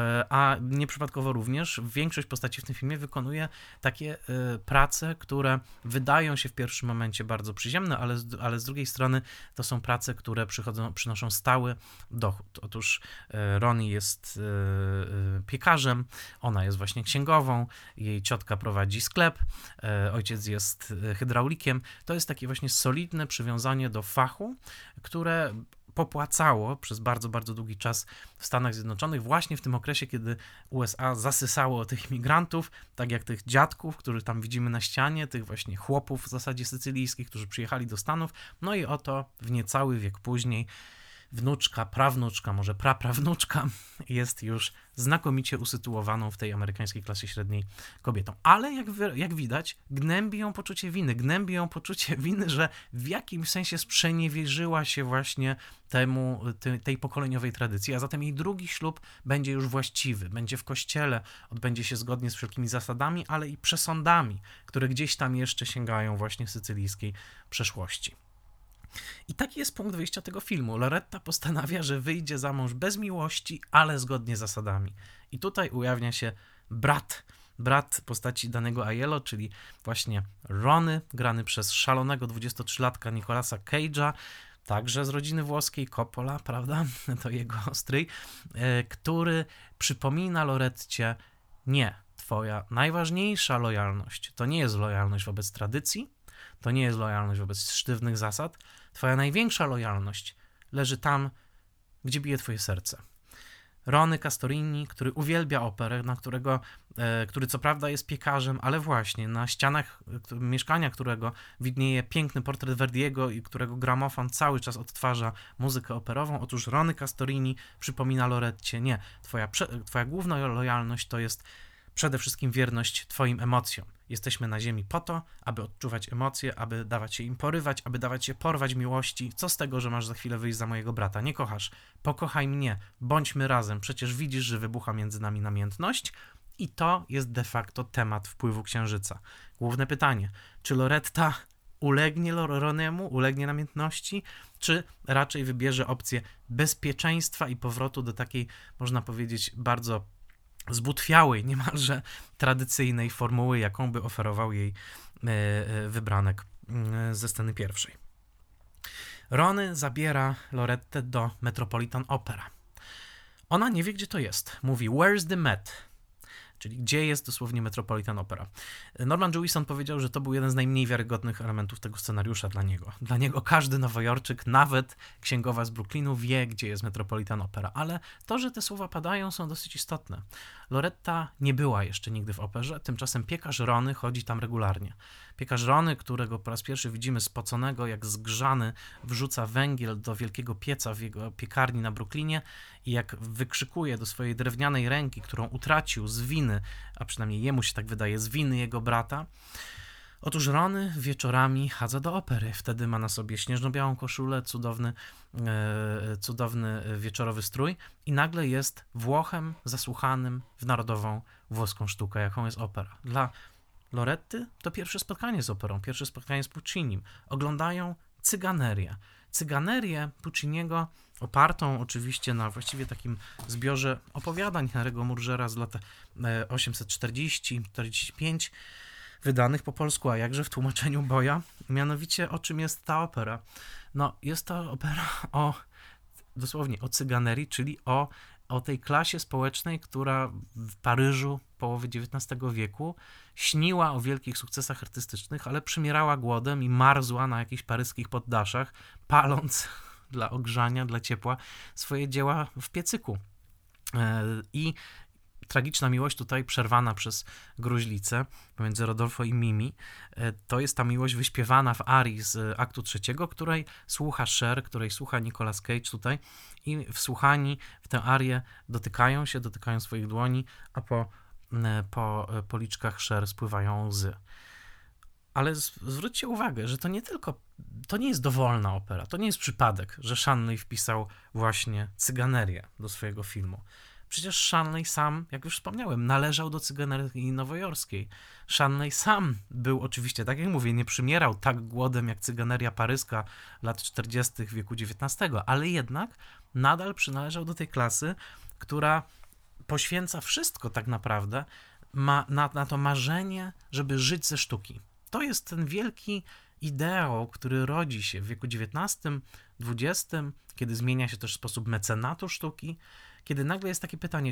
a nieprzypadkowo również większość postaci w tym filmie wykonuje takie prace, które wydają się w pierwszym momencie bardzo przyziemne, ale z drugiej strony to są prace, które przynoszą stały dochód. Otóż Ronnie jest piekarzem, ona jest właśnie księgową, jej ciotka prowadzi sklep, ojciec jest hydraulikiem. To jest takie właśnie solidne przywiązanie do fachu, które popłacało przez bardzo, bardzo długi czas w Stanach Zjednoczonych, właśnie w tym okresie, kiedy USA zasysało tych imigrantów, tak jak tych dziadków, których tam widzimy na ścianie, tych właśnie chłopów w zasadzie sycylijskich, którzy przyjechali do Stanów, i oto w niecały wiek później wnuczka, prawnuczka, może praprawnuczka jest już znakomicie usytuowaną w tej amerykańskiej klasie średniej kobietą. Ale jak widać, gnębi ją poczucie winy, że w jakimś sensie sprzeniewierzyła się właśnie tej pokoleniowej tradycji, a zatem jej drugi ślub będzie już właściwy, będzie w kościele, odbędzie się zgodnie z wszelkimi zasadami, ale i przesądami, które gdzieś tam jeszcze sięgają właśnie sycylijskiej przeszłości. I taki jest punkt wyjścia tego filmu. Loretta postanawia, że wyjdzie za mąż bez miłości, ale zgodnie z zasadami. I tutaj ujawnia się brat postaci danego Aiello, czyli właśnie Ronny, grany przez szalonego 23-latka Nicolasa Cage'a, także z rodziny włoskiej, Coppola, prawda? To jego stryj, który przypomina Loretcie: nie, twoja najważniejsza lojalność to nie jest lojalność wobec tradycji, to nie jest lojalność wobec sztywnych zasad. Twoja największa lojalność leży tam, gdzie bije twoje serce. Ronny Castorini, który uwielbia operę, który co prawda jest piekarzem, ale właśnie na ścianach mieszkania, którego widnieje piękny portret Verdiego i którego gramofon cały czas odtwarza muzykę operową. Otóż Ronny Castorini przypomina Loretcie: nie, twoja główna lojalność to jest przede wszystkim wierność twoim emocjom. Jesteśmy na ziemi po to, aby odczuwać emocje, aby dawać się im porywać, aby dawać się porwać miłości. Co z tego, że masz za chwilę wyjść za mojego brata? Nie kochasz. Pokochaj mnie. Bądźmy razem. Przecież widzisz, że wybucha między nami namiętność. I to jest de facto temat wpływu księżyca. Główne pytanie: czy Loretta ulegnie Ronnemu, ulegnie namiętności, czy raczej wybierze opcję bezpieczeństwa i powrotu do takiej, można powiedzieć, bardzo zbutwiałej, niemalże tradycyjnej formuły, jaką by oferował jej wybranek ze sceny pierwszej. Ronny zabiera Lorettę do Metropolitan Opera. Ona nie wie, gdzie to jest. Mówi: where's the Met? Czyli gdzie jest dosłownie Metropolitan Opera. Norman Jewison powiedział, że to był jeden z najmniej wiarygodnych elementów tego scenariusza dla niego. Dla niego każdy Nowojorczyk, nawet księgowa z Brooklynu, wie, gdzie jest Metropolitan Opera, ale to, że te słowa padają, są dosyć istotne. Loretta nie była jeszcze nigdy w operze, tymczasem piekarz Ronny chodzi tam regularnie. Piekarz Rony, którego po raz pierwszy widzimy spoconego, jak zgrzany, wrzuca węgiel do wielkiego pieca w jego piekarni na Brooklynie i jak wykrzykuje do swojej drewnianej ręki, którą utracił z winy, a przynajmniej jemu się tak wydaje, z winy jego brata. Otóż Rony wieczorami chadza do opery. Wtedy ma na sobie śnieżno-białą koszulę, cudowny wieczorowy strój i nagle jest Włochem zasłuchanym w narodową włoską sztukę, jaką jest opera. Dla Loretty to pierwsze spotkanie z operą, pierwsze spotkanie z Puccinim. Oglądają Cyganerię. Cyganerię Pucciniego, opartą oczywiście na właściwie takim zbiorze opowiadań Henry'ego Murgera z lat 840-45, wydanych po polsku, a jakże w tłumaczeniu Boya. Mianowicie, o czym jest ta opera? No, jest to opera dosłownie o cyganerii, czyli o tej klasie społecznej, która w Paryżu połowy XIX wieku śniła o wielkich sukcesach artystycznych, ale przymierała głodem i marzła na jakichś paryskich poddaszach, paląc dla ogrzania, dla ciepła swoje dzieła w piecyku. I tragiczna miłość tutaj przerwana przez gruźlicę pomiędzy Rodolfo i Mimi. To jest ta miłość wyśpiewana w arii z aktu trzeciego, której słucha Cher, której słucha Nicolas Cage tutaj i wsłuchani w tę arię dotykają swoich dłoni, a po policzkach Cher spływają łzy. Ale zwróćcie uwagę, że to nie jest dowolna opera, to nie jest przypadek, że Shanley wpisał właśnie cyganerię do swojego filmu. Przecież Shanley sam, jak już wspomniałem, należał do cyganerii nowojorskiej. Shanley sam był oczywiście, tak jak mówię, nie przymierał tak głodem jak cyganeria paryska lat 40. wieku XIX, ale jednak nadal przynależał do tej klasy, która poświęca wszystko tak naprawdę na to marzenie, żeby żyć ze sztuki. To jest ten wielki ideał, który rodzi się w wieku XIX, XX, kiedy zmienia się też sposób mecenatu sztuki, kiedy nagle jest takie pytanie,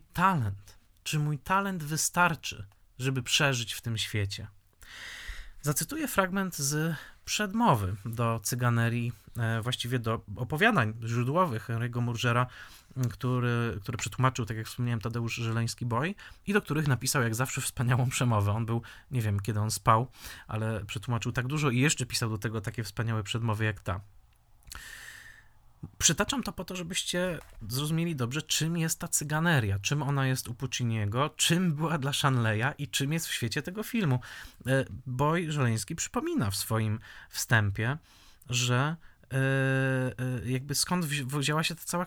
czy mój talent wystarczy, żeby przeżyć w tym świecie? Zacytuję fragment z przedmowy do cyganerii, właściwie do opowiadań źródłowych Henry'ego Murgera, które przetłumaczył, tak jak wspomniałem, Tadeusz Żeleński-Boy i do których napisał jak zawsze wspaniałą przemowę. On był, nie wiem kiedy on spał, ale przetłumaczył tak dużo i jeszcze pisał do tego takie wspaniałe przedmowy jak ta. Przytaczam to po to, żebyście zrozumieli dobrze, czym jest ta cyganeria, czym ona jest u Pucciniego, czym była dla Shanleya i czym jest w świecie tego filmu. Boy Żeleński przypomina w swoim wstępie, że jakby skąd wzięła się ta cała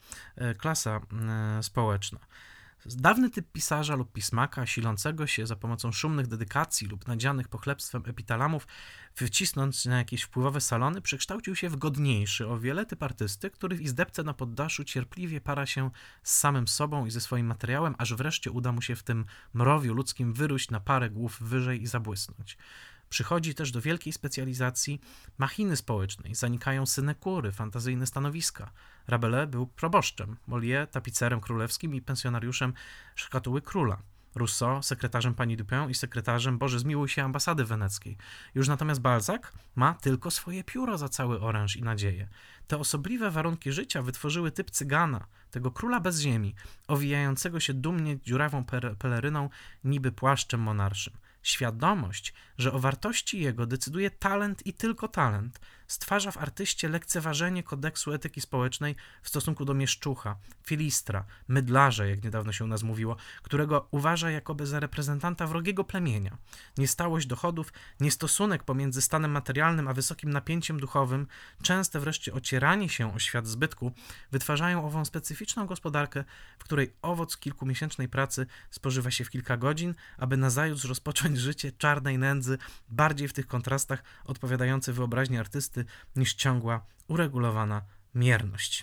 klasa społeczna. Dawny typ pisarza lub pismaka, silącego się za pomocą szumnych dedykacji lub nadzianych pochlebstwem epitalamów, wycisnąć na jakieś wpływowe salony, przekształcił się w godniejszy o wiele typ artysty, który w izdebce na poddaszu cierpliwie para się z samym sobą i ze swoim materiałem, aż wreszcie uda mu się w tym mrowiu ludzkim wyróść na parę głów wyżej i zabłysnąć. Przychodzi też do wielkiej specjalizacji machiny społecznej, zanikają synekury, fantazyjne stanowiska. Rabelais był proboszczem, Molière tapicerem królewskim i pensjonariuszem szkatuły króla. Rousseau sekretarzem pani Dupin i sekretarzem, Boże zmiłuj się, ambasady weneckiej. Już natomiast Balzac ma tylko swoje pióro za cały oręż i nadzieję. Te osobliwe warunki życia wytworzyły typ cygana, tego króla bez ziemi, owijającego się dumnie dziurawą peleryną, niby płaszczem monarszym. Świadomość, że o wartości jego decyduje talent i tylko talent, stwarza w artyście lekceważenie kodeksu etyki społecznej w stosunku do mieszczucha, filistra, mydlarza, jak niedawno się u nas mówiło, którego uważa jakoby za reprezentanta wrogiego plemienia. Niestałość dochodów, niestosunek pomiędzy stanem materialnym a wysokim napięciem duchowym, częste wreszcie ocieranie się o świat zbytku, wytwarzają ową specyficzną gospodarkę, w której owoc kilkumiesięcznej pracy spożywa się w kilka godzin, aby nazajutrz rozpocząć życie czarnej nędzy, bardziej w tych kontrastach odpowiadające wyobraźni artysty niż ciągła, uregulowana mierność.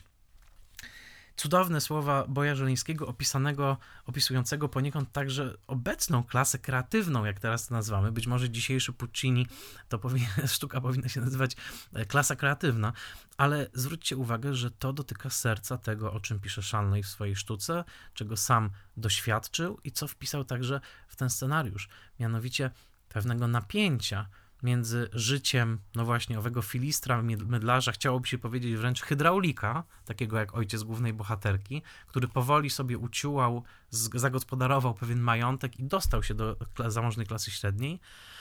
Cudowne słowa Boya Żeleńskiego opisującego poniekąd także obecną klasę kreatywną, jak teraz to nazywamy. Być może dzisiejszy Puccini, sztuka powinna się nazywać klasa kreatywna, ale zwróćcie uwagę, że to dotyka serca tego, o czym pisze Shanley w swojej sztuce, czego sam doświadczył i co wpisał także w ten scenariusz. Mianowicie pewnego napięcia między życiem, no właśnie, owego filistra, mydlarza, chciałoby się powiedzieć wręcz hydraulika, takiego jak ojciec głównej bohaterki, który powoli sobie uciułał, zagospodarował pewien majątek i dostał się do zamożnej klasy średniej,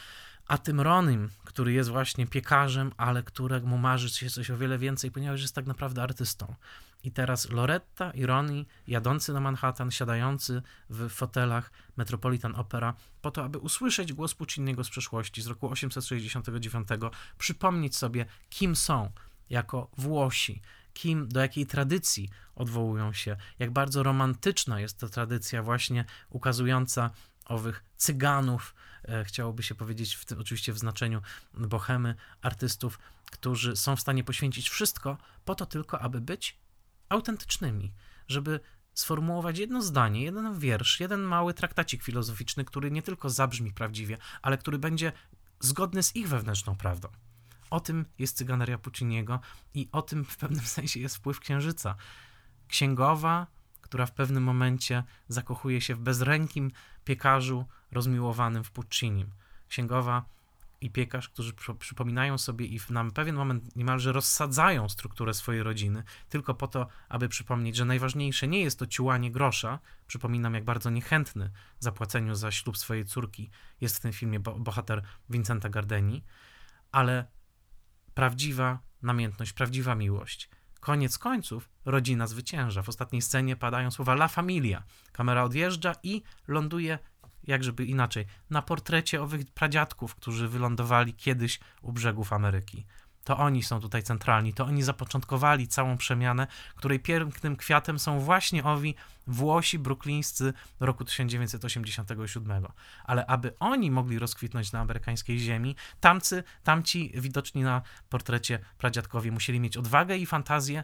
A tym Ronim, który jest właśnie piekarzem, ale któremu marzy się coś o wiele więcej, ponieważ jest tak naprawdę artystą. I teraz Loretta i Ronnie jadący na Manhattan, siadający w fotelach Metropolitan Opera po to, aby usłyszeć głos Pucciniego z przeszłości, z roku 869, przypomnieć sobie, kim są jako Włosi, do jakiej tradycji odwołują się, jak bardzo romantyczna jest ta tradycja właśnie ukazująca owych cyganów, chciałoby się powiedzieć, oczywiście w znaczeniu bohemy, artystów, którzy są w stanie poświęcić wszystko po to tylko, aby być autentycznymi, żeby sformułować jedno zdanie, jeden wiersz, jeden mały traktacik filozoficzny, który nie tylko zabrzmi prawdziwie, ale który będzie zgodny z ich wewnętrzną prawdą. O tym jest cyganeria Pucciniego i o tym w pewnym sensie jest wpływ Księżyca. Księgowa, która w pewnym momencie zakochuje się w bezrękim piekarzu rozmiłowanym w Puccinim. Księgowa i piekarz, którzy przypominają sobie i na pewien moment niemalże rozsadzają strukturę swojej rodziny, tylko po to, aby przypomnieć, że najważniejsze nie jest to ciułanie grosza. Przypominam, jak bardzo niechętny zapłaceniu za ślub swojej córki jest w tym filmie bohater Vincenta Gardeni, ale prawdziwa namiętność, prawdziwa miłość. Koniec końców rodzina zwycięża. W ostatniej scenie padają słowa La Familia. Kamera odjeżdża i ląduje, jakżeby inaczej, na portrecie owych pradziadków, którzy wylądowali kiedyś u brzegów Ameryki. To oni są tutaj centralni, to oni zapoczątkowali całą przemianę, której pięknym kwiatem są właśnie owi Włosi brooklińscy roku 1987. Ale aby oni mogli rozkwitnąć na amerykańskiej ziemi, tamci widoczni na portrecie pradziadkowie musieli mieć odwagę i fantazję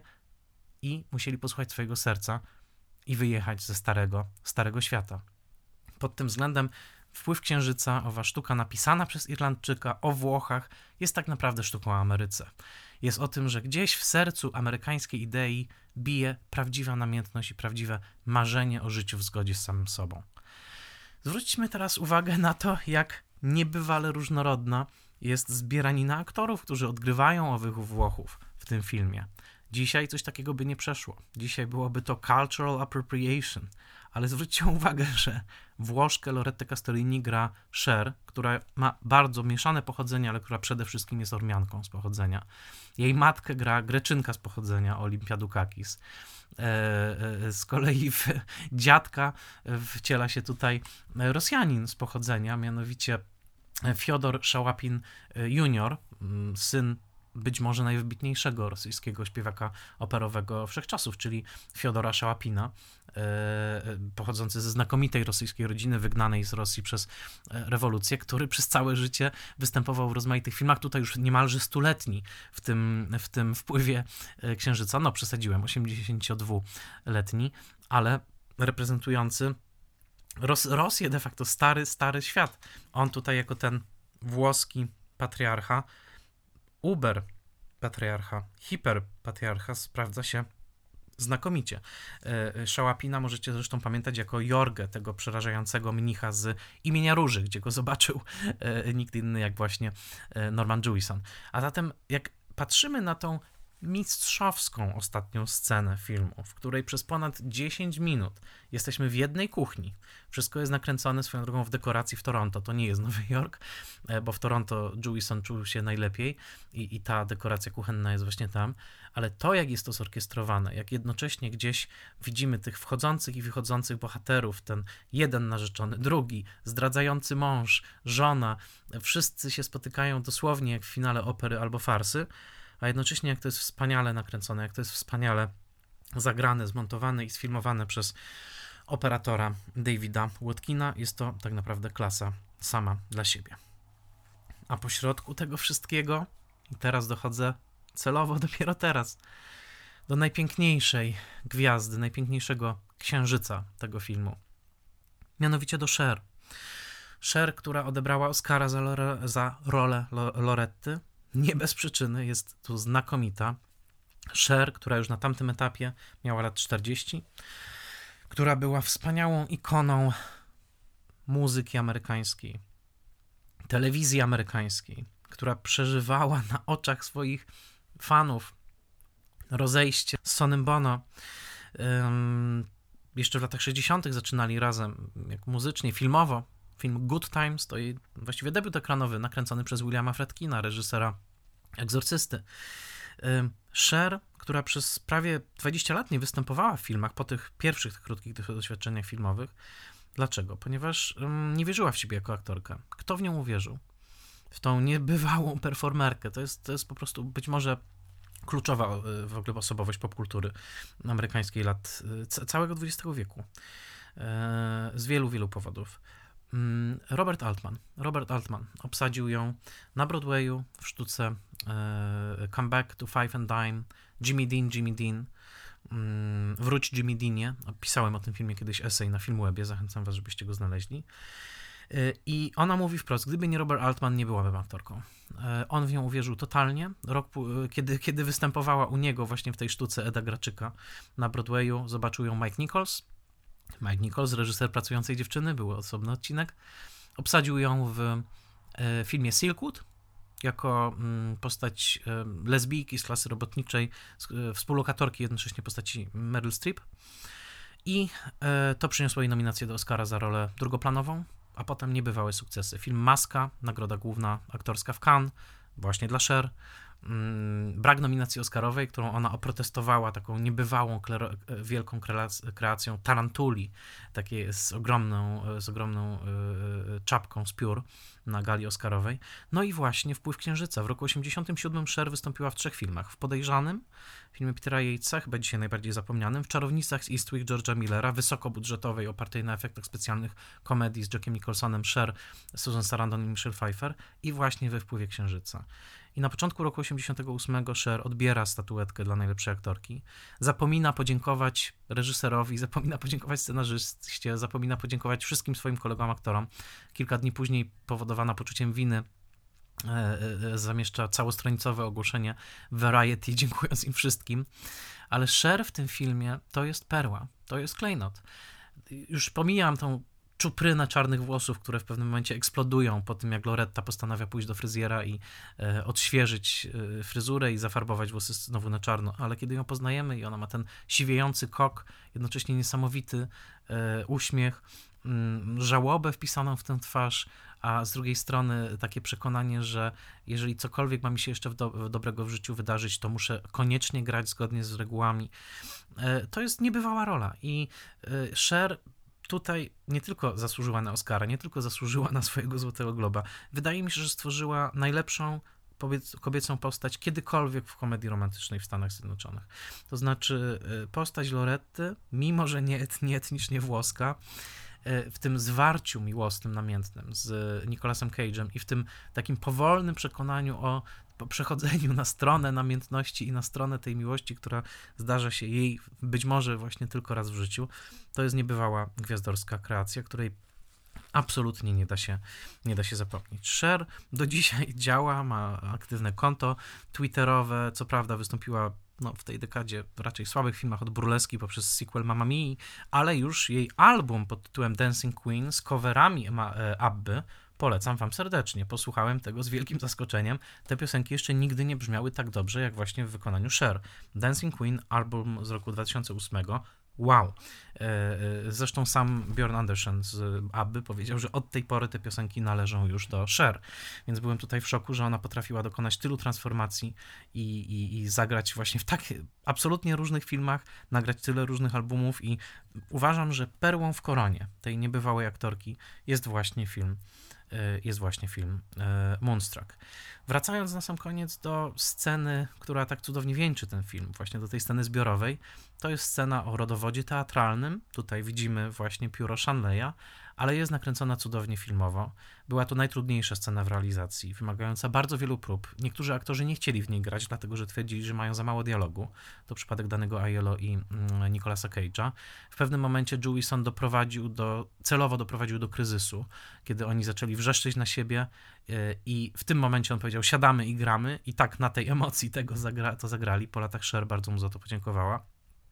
i musieli posłuchać swojego serca i wyjechać ze starego świata. Pod tym względem wpływ Księżyca, owa sztuka napisana przez Irlandczyka o Włochach, jest tak naprawdę sztuką o Ameryce. Jest o tym, że gdzieś w sercu amerykańskiej idei bije prawdziwa namiętność i prawdziwe marzenie o życiu w zgodzie z samym sobą. Zwróćmy teraz uwagę na to, jak niebywale różnorodna jest zbieranina aktorów, którzy odgrywają owych Włochów w tym filmie. Dzisiaj coś takiego by nie przeszło. Dzisiaj byłoby to cultural appropriation. Ale zwróćcie uwagę, że Włoszkę Lorettę Castellini gra Cher, która ma bardzo mieszane pochodzenie, ale która przede wszystkim jest Ormianką z pochodzenia. Jej matkę gra Greczynka z pochodzenia, Olimpia Dukakis. Z kolei dziadka wciela się tutaj Rosjanin z pochodzenia, mianowicie Fiodor Szałapin junior, syn być może najwybitniejszego rosyjskiego śpiewaka operowego wszechczasów, czyli Fiodora Szałapina, pochodzący ze znakomitej rosyjskiej rodziny, wygnanej z Rosji przez rewolucję, który przez całe życie występował w rozmaitych filmach, tutaj już niemalże stuletni w tym wpływie Księżyca, no przesadziłem, 82-letni, ale reprezentujący Rosję, de facto stary świat. On tutaj jako ten włoski patriarcha, uber patriarcha, hiperpatriarcha sprawdza się znakomicie. Szałapina możecie zresztą pamiętać jako Jorgę, tego przerażającego mnicha z Imienia Róży, gdzie go zobaczył nikt inny jak właśnie Norman Jewison. A zatem jak patrzymy na tą mistrzowską ostatnią scenę filmu, w której przez ponad 10 minut jesteśmy w jednej kuchni. Wszystko jest nakręcone swoją drogą w dekoracji w Toronto. To nie jest Nowy Jork, bo w Toronto Jewison czuł się najlepiej i ta dekoracja kuchenna jest właśnie tam. Ale to, jak jest to zorkiestrowane, jak jednocześnie gdzieś widzimy tych wchodzących i wychodzących bohaterów, ten jeden narzeczony, drugi, zdradzający mąż, żona, wszyscy się spotykają dosłownie jak w finale opery albo farsy, a jednocześnie jak to jest wspaniale nakręcone, jak to jest wspaniale zagrane, zmontowane i sfilmowane przez operatora Davida Watkina, jest to tak naprawdę klasa sama dla siebie. A po środku tego wszystkiego, i teraz dochodzę celowo dopiero teraz, do najpiękniejszej gwiazdy, najpiękniejszego księżyca tego filmu, mianowicie do Cher. Cher, która odebrała Oscara za rolę Loretty, nie bez przyczyny, jest tu znakomita. Cher, która już na tamtym etapie miała lat 40, która była wspaniałą ikoną muzyki amerykańskiej, telewizji amerykańskiej, która przeżywała na oczach swoich fanów rozejście z Sonym Bono. Jeszcze w latach 60. zaczynali razem, jak muzycznie, filmowo, Film Good Times to jej właściwie debiut ekranowy nakręcony przez Williama Friedkina, reżysera Egzorcysty. Cher, która przez prawie 20 lat nie występowała w filmach po tych pierwszych krótkich doświadczeniach filmowych. Dlaczego? Ponieważ nie wierzyła w siebie jako aktorka. Kto w nią uwierzył? W tą niebywałą performerkę. To jest po prostu być może kluczowa w ogóle osobowość popkultury amerykańskiej lat całego XX wieku. Z wielu, wielu powodów. Robert Altman obsadził ją na Broadwayu w sztuce Come Back to Five and Dime, Jimmy Dean, Wróć Jimmy Deanie. Pisałem o tym filmie kiedyś esej na Filmwebie, zachęcam was, żebyście go znaleźli. I ona mówi wprost, gdyby nie Robert Altman, nie byłabym aktorką. On w nią uwierzył totalnie. Kiedy występowała u niego właśnie w tej sztuce Eda Graczyka na Broadwayu, zobaczył ją Mike Nichols, reżyser Pracującej dziewczyny, był osobny odcinek. Obsadził ją w filmie Silkwood jako postać lesbijki z klasy robotniczej, współlokatorki jednocześnie postaci Meryl Streep. I to przyniosło jej nominację do Oscara za rolę drugoplanową, a potem niebywałe sukcesy. Film Maska, nagroda główna aktorska w Cannes, właśnie dla Cher. Brak nominacji oscarowej, którą ona oprotestowała taką niebywałą, wielką kreacją tarantuli, takiej z ogromną czapką z piór na gali oscarowej. No i właśnie Wpływ księżyca. W roku 1987 Cher wystąpiła w 3 filmach. W Podejrzanym, filmie Petera Yatesa, chyba dzisiaj najbardziej zapomnianym, w Czarownicach z Eastwick George'a Millera, wysokobudżetowej, opartej na efektach specjalnych komedii z Jackiem Nicholsonem, Cher, Susan Sarandon i Michelle Pfeiffer, i właśnie we Wpływie księżyca. I na początku roku 1988 Cher odbiera statuetkę dla najlepszej aktorki, zapomina podziękować reżyserowi, zapomina podziękować scenarzyście, zapomina podziękować wszystkim swoim kolegom aktorom. Kilka dni później, powodowana poczuciem winy, zamieszcza całostronicowe ogłoszenie w Variety, dziękując im wszystkim. Ale Cher w tym filmie to jest perła, to jest klejnot. Już pomijam tą czuprynę czarnych włosów, które w pewnym momencie eksplodują po tym, jak Loretta postanawia pójść do fryzjera i odświeżyć fryzurę i zafarbować włosy znowu na czarno, ale kiedy ją poznajemy i ona ma ten siwiejący kok, jednocześnie niesamowity uśmiech, żałobę wpisaną w tę twarz, a z drugiej strony takie przekonanie, że jeżeli cokolwiek ma mi się jeszcze dobrego w życiu wydarzyć, to muszę koniecznie grać zgodnie z regułami. To jest niebywała rola i Cher tutaj nie tylko zasłużyła na Oscara, nie tylko zasłużyła na swojego Złotego Globa. Wydaje mi się, że stworzyła najlepszą kobiecą postać kiedykolwiek w komedii romantycznej w Stanach Zjednoczonych. To znaczy postać Loretty, mimo że nie etnicznie włoska, w tym zwarciu miłosnym, namiętnym z Nicolasem Cage'em i w tym takim powolnym przekonaniu o przechodzeniu na stronę namiętności i na stronę tej miłości, która zdarza się jej być może właśnie tylko raz w życiu. To jest niebywała gwiazdorska kreacja, której absolutnie nie da się zapomnieć. Cher do dzisiaj działa, ma aktywne konto twitterowe, co prawda wystąpiła w tej dekadzie w raczej słabych filmach od burleski poprzez sequel Mamma Mii, ale już jej album pod tytułem Dancing Queen z coverami Abby polecam wam serdecznie. Posłuchałem tego z wielkim zaskoczeniem. Te piosenki jeszcze nigdy nie brzmiały tak dobrze, jak właśnie w wykonaniu Cher. Dancing Queen, album z roku 2008. Wow. Zresztą sam Björn Andersen z Abby powiedział, że od tej pory te piosenki należą już do Cher. Więc byłem tutaj w szoku, że ona potrafiła dokonać tylu transformacji i zagrać właśnie w tak absolutnie różnych filmach, nagrać tyle różnych albumów i uważam, że perłą w koronie tej niebywałej aktorki jest właśnie film Moonstruck. Wracając na sam koniec do sceny, która tak cudownie wieńczy ten film, właśnie do tej sceny zbiorowej, to jest scena o rodowodzie teatralnym. Tutaj widzimy właśnie pióro Shanleya, ale jest nakręcona cudownie filmowo. Była to najtrudniejsza scena w realizacji, wymagająca bardzo wielu prób. Niektórzy aktorzy nie chcieli w niej grać, dlatego że twierdzili, że mają za mało dialogu. To przypadek Danego Aiello i Nicolasa Cage'a. W pewnym momencie Jewison celowo doprowadził do kryzysu, kiedy oni zaczęli wrzeszczeć na siebie i w tym momencie on powiedział: siadamy i gramy, i tak na tej emocji to zagrali. Po latach Cher bardzo mu za to podziękowała.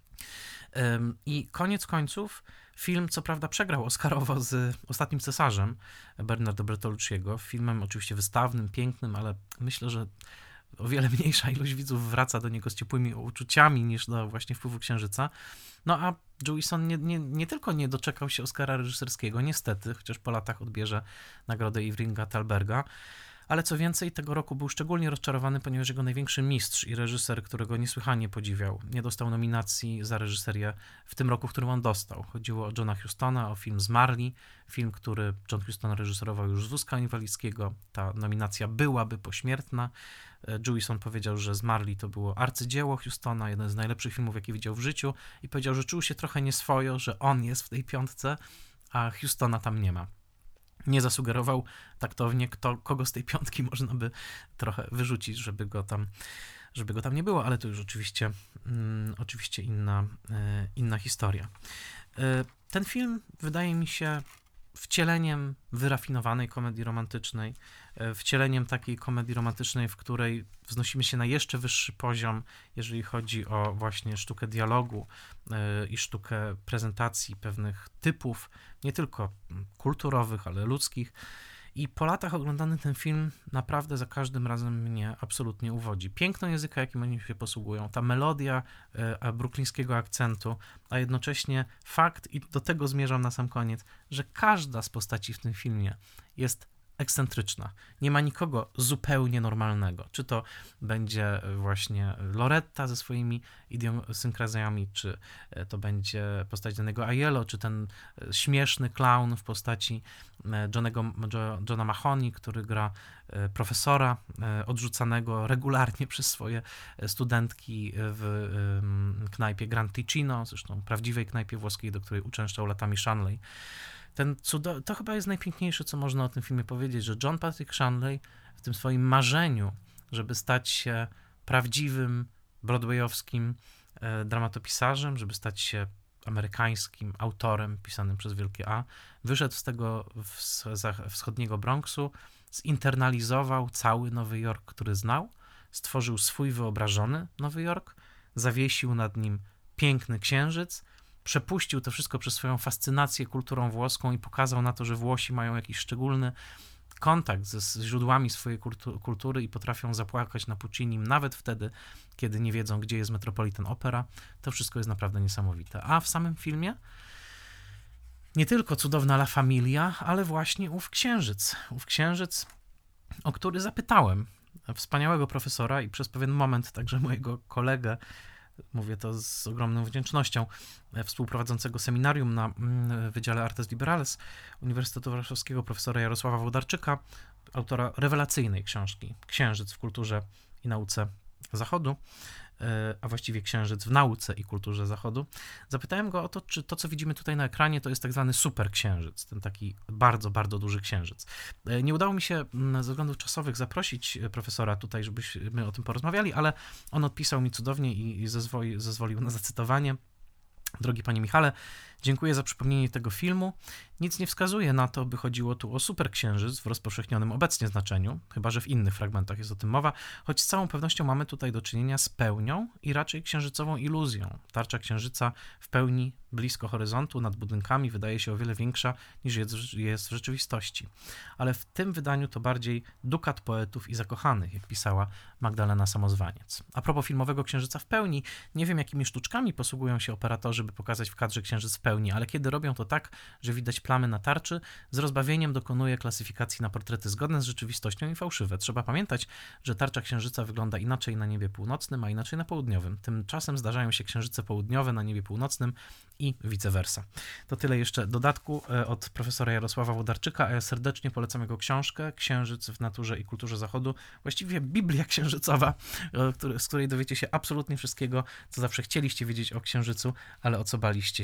I koniec końców film co prawda przegrał oscarowo z Ostatnim Cesarzem Bernardo Bertolucciego, filmem oczywiście wystawnym, pięknym, ale myślę, że o wiele mniejsza ilość widzów wraca do niego z ciepłymi uczuciami niż do właśnie Wpływu księżyca. No a Jewison nie tylko nie doczekał się Oscara reżyserskiego, niestety, chociaż po latach odbierze nagrodę Irvinga Thalberga, ale co więcej, tego roku był szczególnie rozczarowany, ponieważ jego największy mistrz i reżyser, którego niesłychanie podziwiał, nie dostał nominacji za reżyserię w tym roku, w którym on dostał. Chodziło o Johna Hustona, o film Zmarli, film, który John Huston reżyserował już z wózka inwalidzkiego. Ta nominacja byłaby pośmiertna. Jewison powiedział, że Zmarli to było arcydzieło Hustona, jeden z najlepszych filmów, jaki widział w życiu, i powiedział, że czuł się trochę nieswojo, że on jest w tej piątce, a Hustona tam nie ma. Nie zasugerował taktownie, kogo z tej piątki można by trochę wyrzucić, żeby go tam nie było, ale to już oczywiście inna historia. Ten film wydaje mi się wcieleniem wyrafinowanej komedii romantycznej, wcieleniem takiej komedii romantycznej, w której wznosimy się na jeszcze wyższy poziom, jeżeli chodzi o właśnie sztukę dialogu i sztukę prezentacji pewnych typów, nie tylko kulturowych, ale ludzkich. I po latach oglądany ten film naprawdę za każdym razem mnie absolutnie uwodzi. Piękno języka, jakim oni się posługują, ta melodia bruklińskiego akcentu, a jednocześnie fakt, i do tego zmierzam na sam koniec, że każda z postaci w tym filmie jest ekscentryczna. Nie ma nikogo zupełnie normalnego. Czy to będzie właśnie Loretta ze swoimi idiosynkrazjami, czy to będzie postać danego Aiello, czy ten śmieszny clown w postaci Johna Mahoney, który gra profesora odrzucanego regularnie przez swoje studentki w knajpie Grand Ticino, zresztą prawdziwej knajpie włoskiej, do której uczęszczał latami Shanley. To chyba jest najpiękniejsze, co można o tym filmie powiedzieć, że John Patrick Shanley w tym swoim marzeniu, żeby stać się prawdziwym broadwayowskim dramatopisarzem, żeby stać się amerykańskim autorem pisanym przez wielkie A, wyszedł z tego wschodniego Bronxu, zinternalizował cały Nowy Jork, który znał, stworzył swój wyobrażony Nowy Jork, zawiesił nad nim piękny księżyc, przepuścił to wszystko przez swoją fascynację kulturą włoską i pokazał na to, że Włosi mają jakiś szczególny kontakt ze źródłami swojej kultury i potrafią zapłakać na Puccinim nawet wtedy, kiedy nie wiedzą, gdzie jest Metropolitan Opera. To wszystko jest naprawdę niesamowite. A w samym filmie nie tylko cudowna La Familia, ale właśnie ów księżyc, o który zapytałem wspaniałego profesora i przez pewien moment także mojego kolegę, mówię to z ogromną wdzięcznością, współprowadzącego seminarium na Wydziale Artes Liberales Uniwersytetu Warszawskiego, profesora Jarosława Wołdarczyka, autora rewelacyjnej książki Księżyc w kulturze i nauce Zachodu, a właściwie Księżyc w nauce i kulturze Zachodu. Zapytałem go o to, czy to, co widzimy tutaj na ekranie, to jest tak zwany superksiężyc, ten taki bardzo, bardzo duży księżyc. Nie udało mi się ze względów czasowych zaprosić profesora tutaj, żebyśmy o tym porozmawiali, ale on odpisał mi cudownie i zezwolił na zacytowanie. Drogi panie Michale, dziękuję za przypomnienie tego filmu. Nic nie wskazuje na to, by chodziło tu o superksiężyc w rozpowszechnionym obecnie znaczeniu, chyba że w innych fragmentach jest o tym mowa, choć z całą pewnością mamy tutaj do czynienia z pełnią i raczej księżycową iluzją. Tarcza księżyca w pełni blisko horyzontu, nad budynkami, wydaje się o wiele większa niż jest w rzeczywistości. Ale w tym wydaniu to bardziej dukat poetów i zakochanych, jak pisała Magdalena Samozwaniec. A propos filmowego księżyca w pełni, nie wiem, jakimi sztuczkami posługują się operatorzy, by pokazać w kadrze księżyc w pełni, ale kiedy robią to tak, że widać plamy na tarczy, z rozbawieniem dokonuje klasyfikacji na portrety zgodne z rzeczywistością i fałszywe. Trzeba pamiętać, że tarcza księżyca wygląda inaczej na niebie północnym, a inaczej na południowym. Tymczasem zdarzają się księżyce południowe na niebie północnym i vice versa. To tyle jeszcze dodatku od profesora Jarosława Wołdarczyka, a ja serdecznie polecam jego książkę Księżyc w naturze i kulturze Zachodu, właściwie Biblia księżycowa, z której dowiecie się absolutnie wszystkiego, co zawsze chcieliście wiedzieć o księżycu, ale o co baliście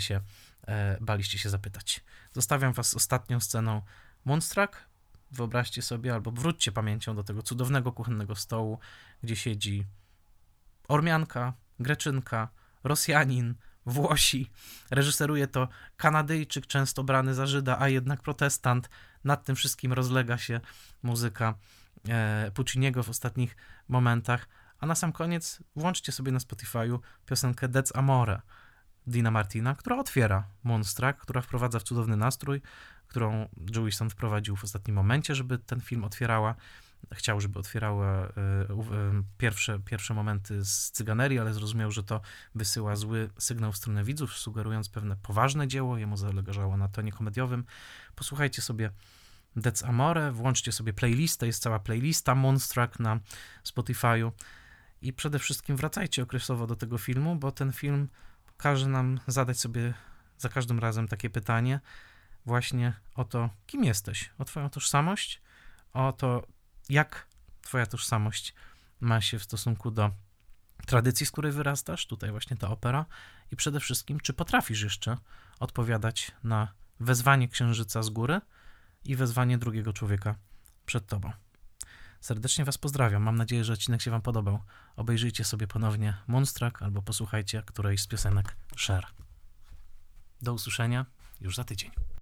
się zapytać. Zostawiam was z ostatnią sceną Moonstruck. Wyobraźcie sobie, albo wróćcie pamięcią do tego cudownego kuchennego stołu, gdzie siedzi Ormianka, Greczynka, Rosjanin, Włosi. Reżyseruje to Kanadyjczyk, często brany za Żyda, a jednak protestant. Nad tym wszystkim rozlega się muzyka Pucciniego w ostatnich momentach. A na sam koniec włączcie sobie na Spotify'u piosenkę Dez Amore Dina Martina, która otwiera Moonstruck, która wprowadza w cudowny nastrój, którą Jewison wprowadził w ostatnim momencie, żeby ten film otwierała. chciał, żeby otwierała pierwsze momenty z Cyganerii, ale zrozumiał, że to wysyła zły sygnał w stronę widzów, sugerując pewne poważne dzieło. Jemu zależało na tonie komediowym. Posłuchajcie sobie That's Amore, włączcie sobie playlistę, jest cała playlista Moonstruck na Spotify'u i przede wszystkim wracajcie okresowo do tego filmu, bo ten film każe nam zadać sobie za każdym razem takie pytanie właśnie o to, kim jesteś, o twoją tożsamość, o to, jak twoja tożsamość ma się w stosunku do tradycji, z której wyrastasz, tutaj właśnie ta opera, i przede wszystkim, czy potrafisz jeszcze odpowiadać na wezwanie księżyca z góry i wezwanie drugiego człowieka przed tobą. Serdecznie was pozdrawiam, mam nadzieję, że odcinek się wam podobał. Obejrzyjcie sobie ponownie Moonstruck albo posłuchajcie którejś z piosenek Cher. Do usłyszenia już za tydzień.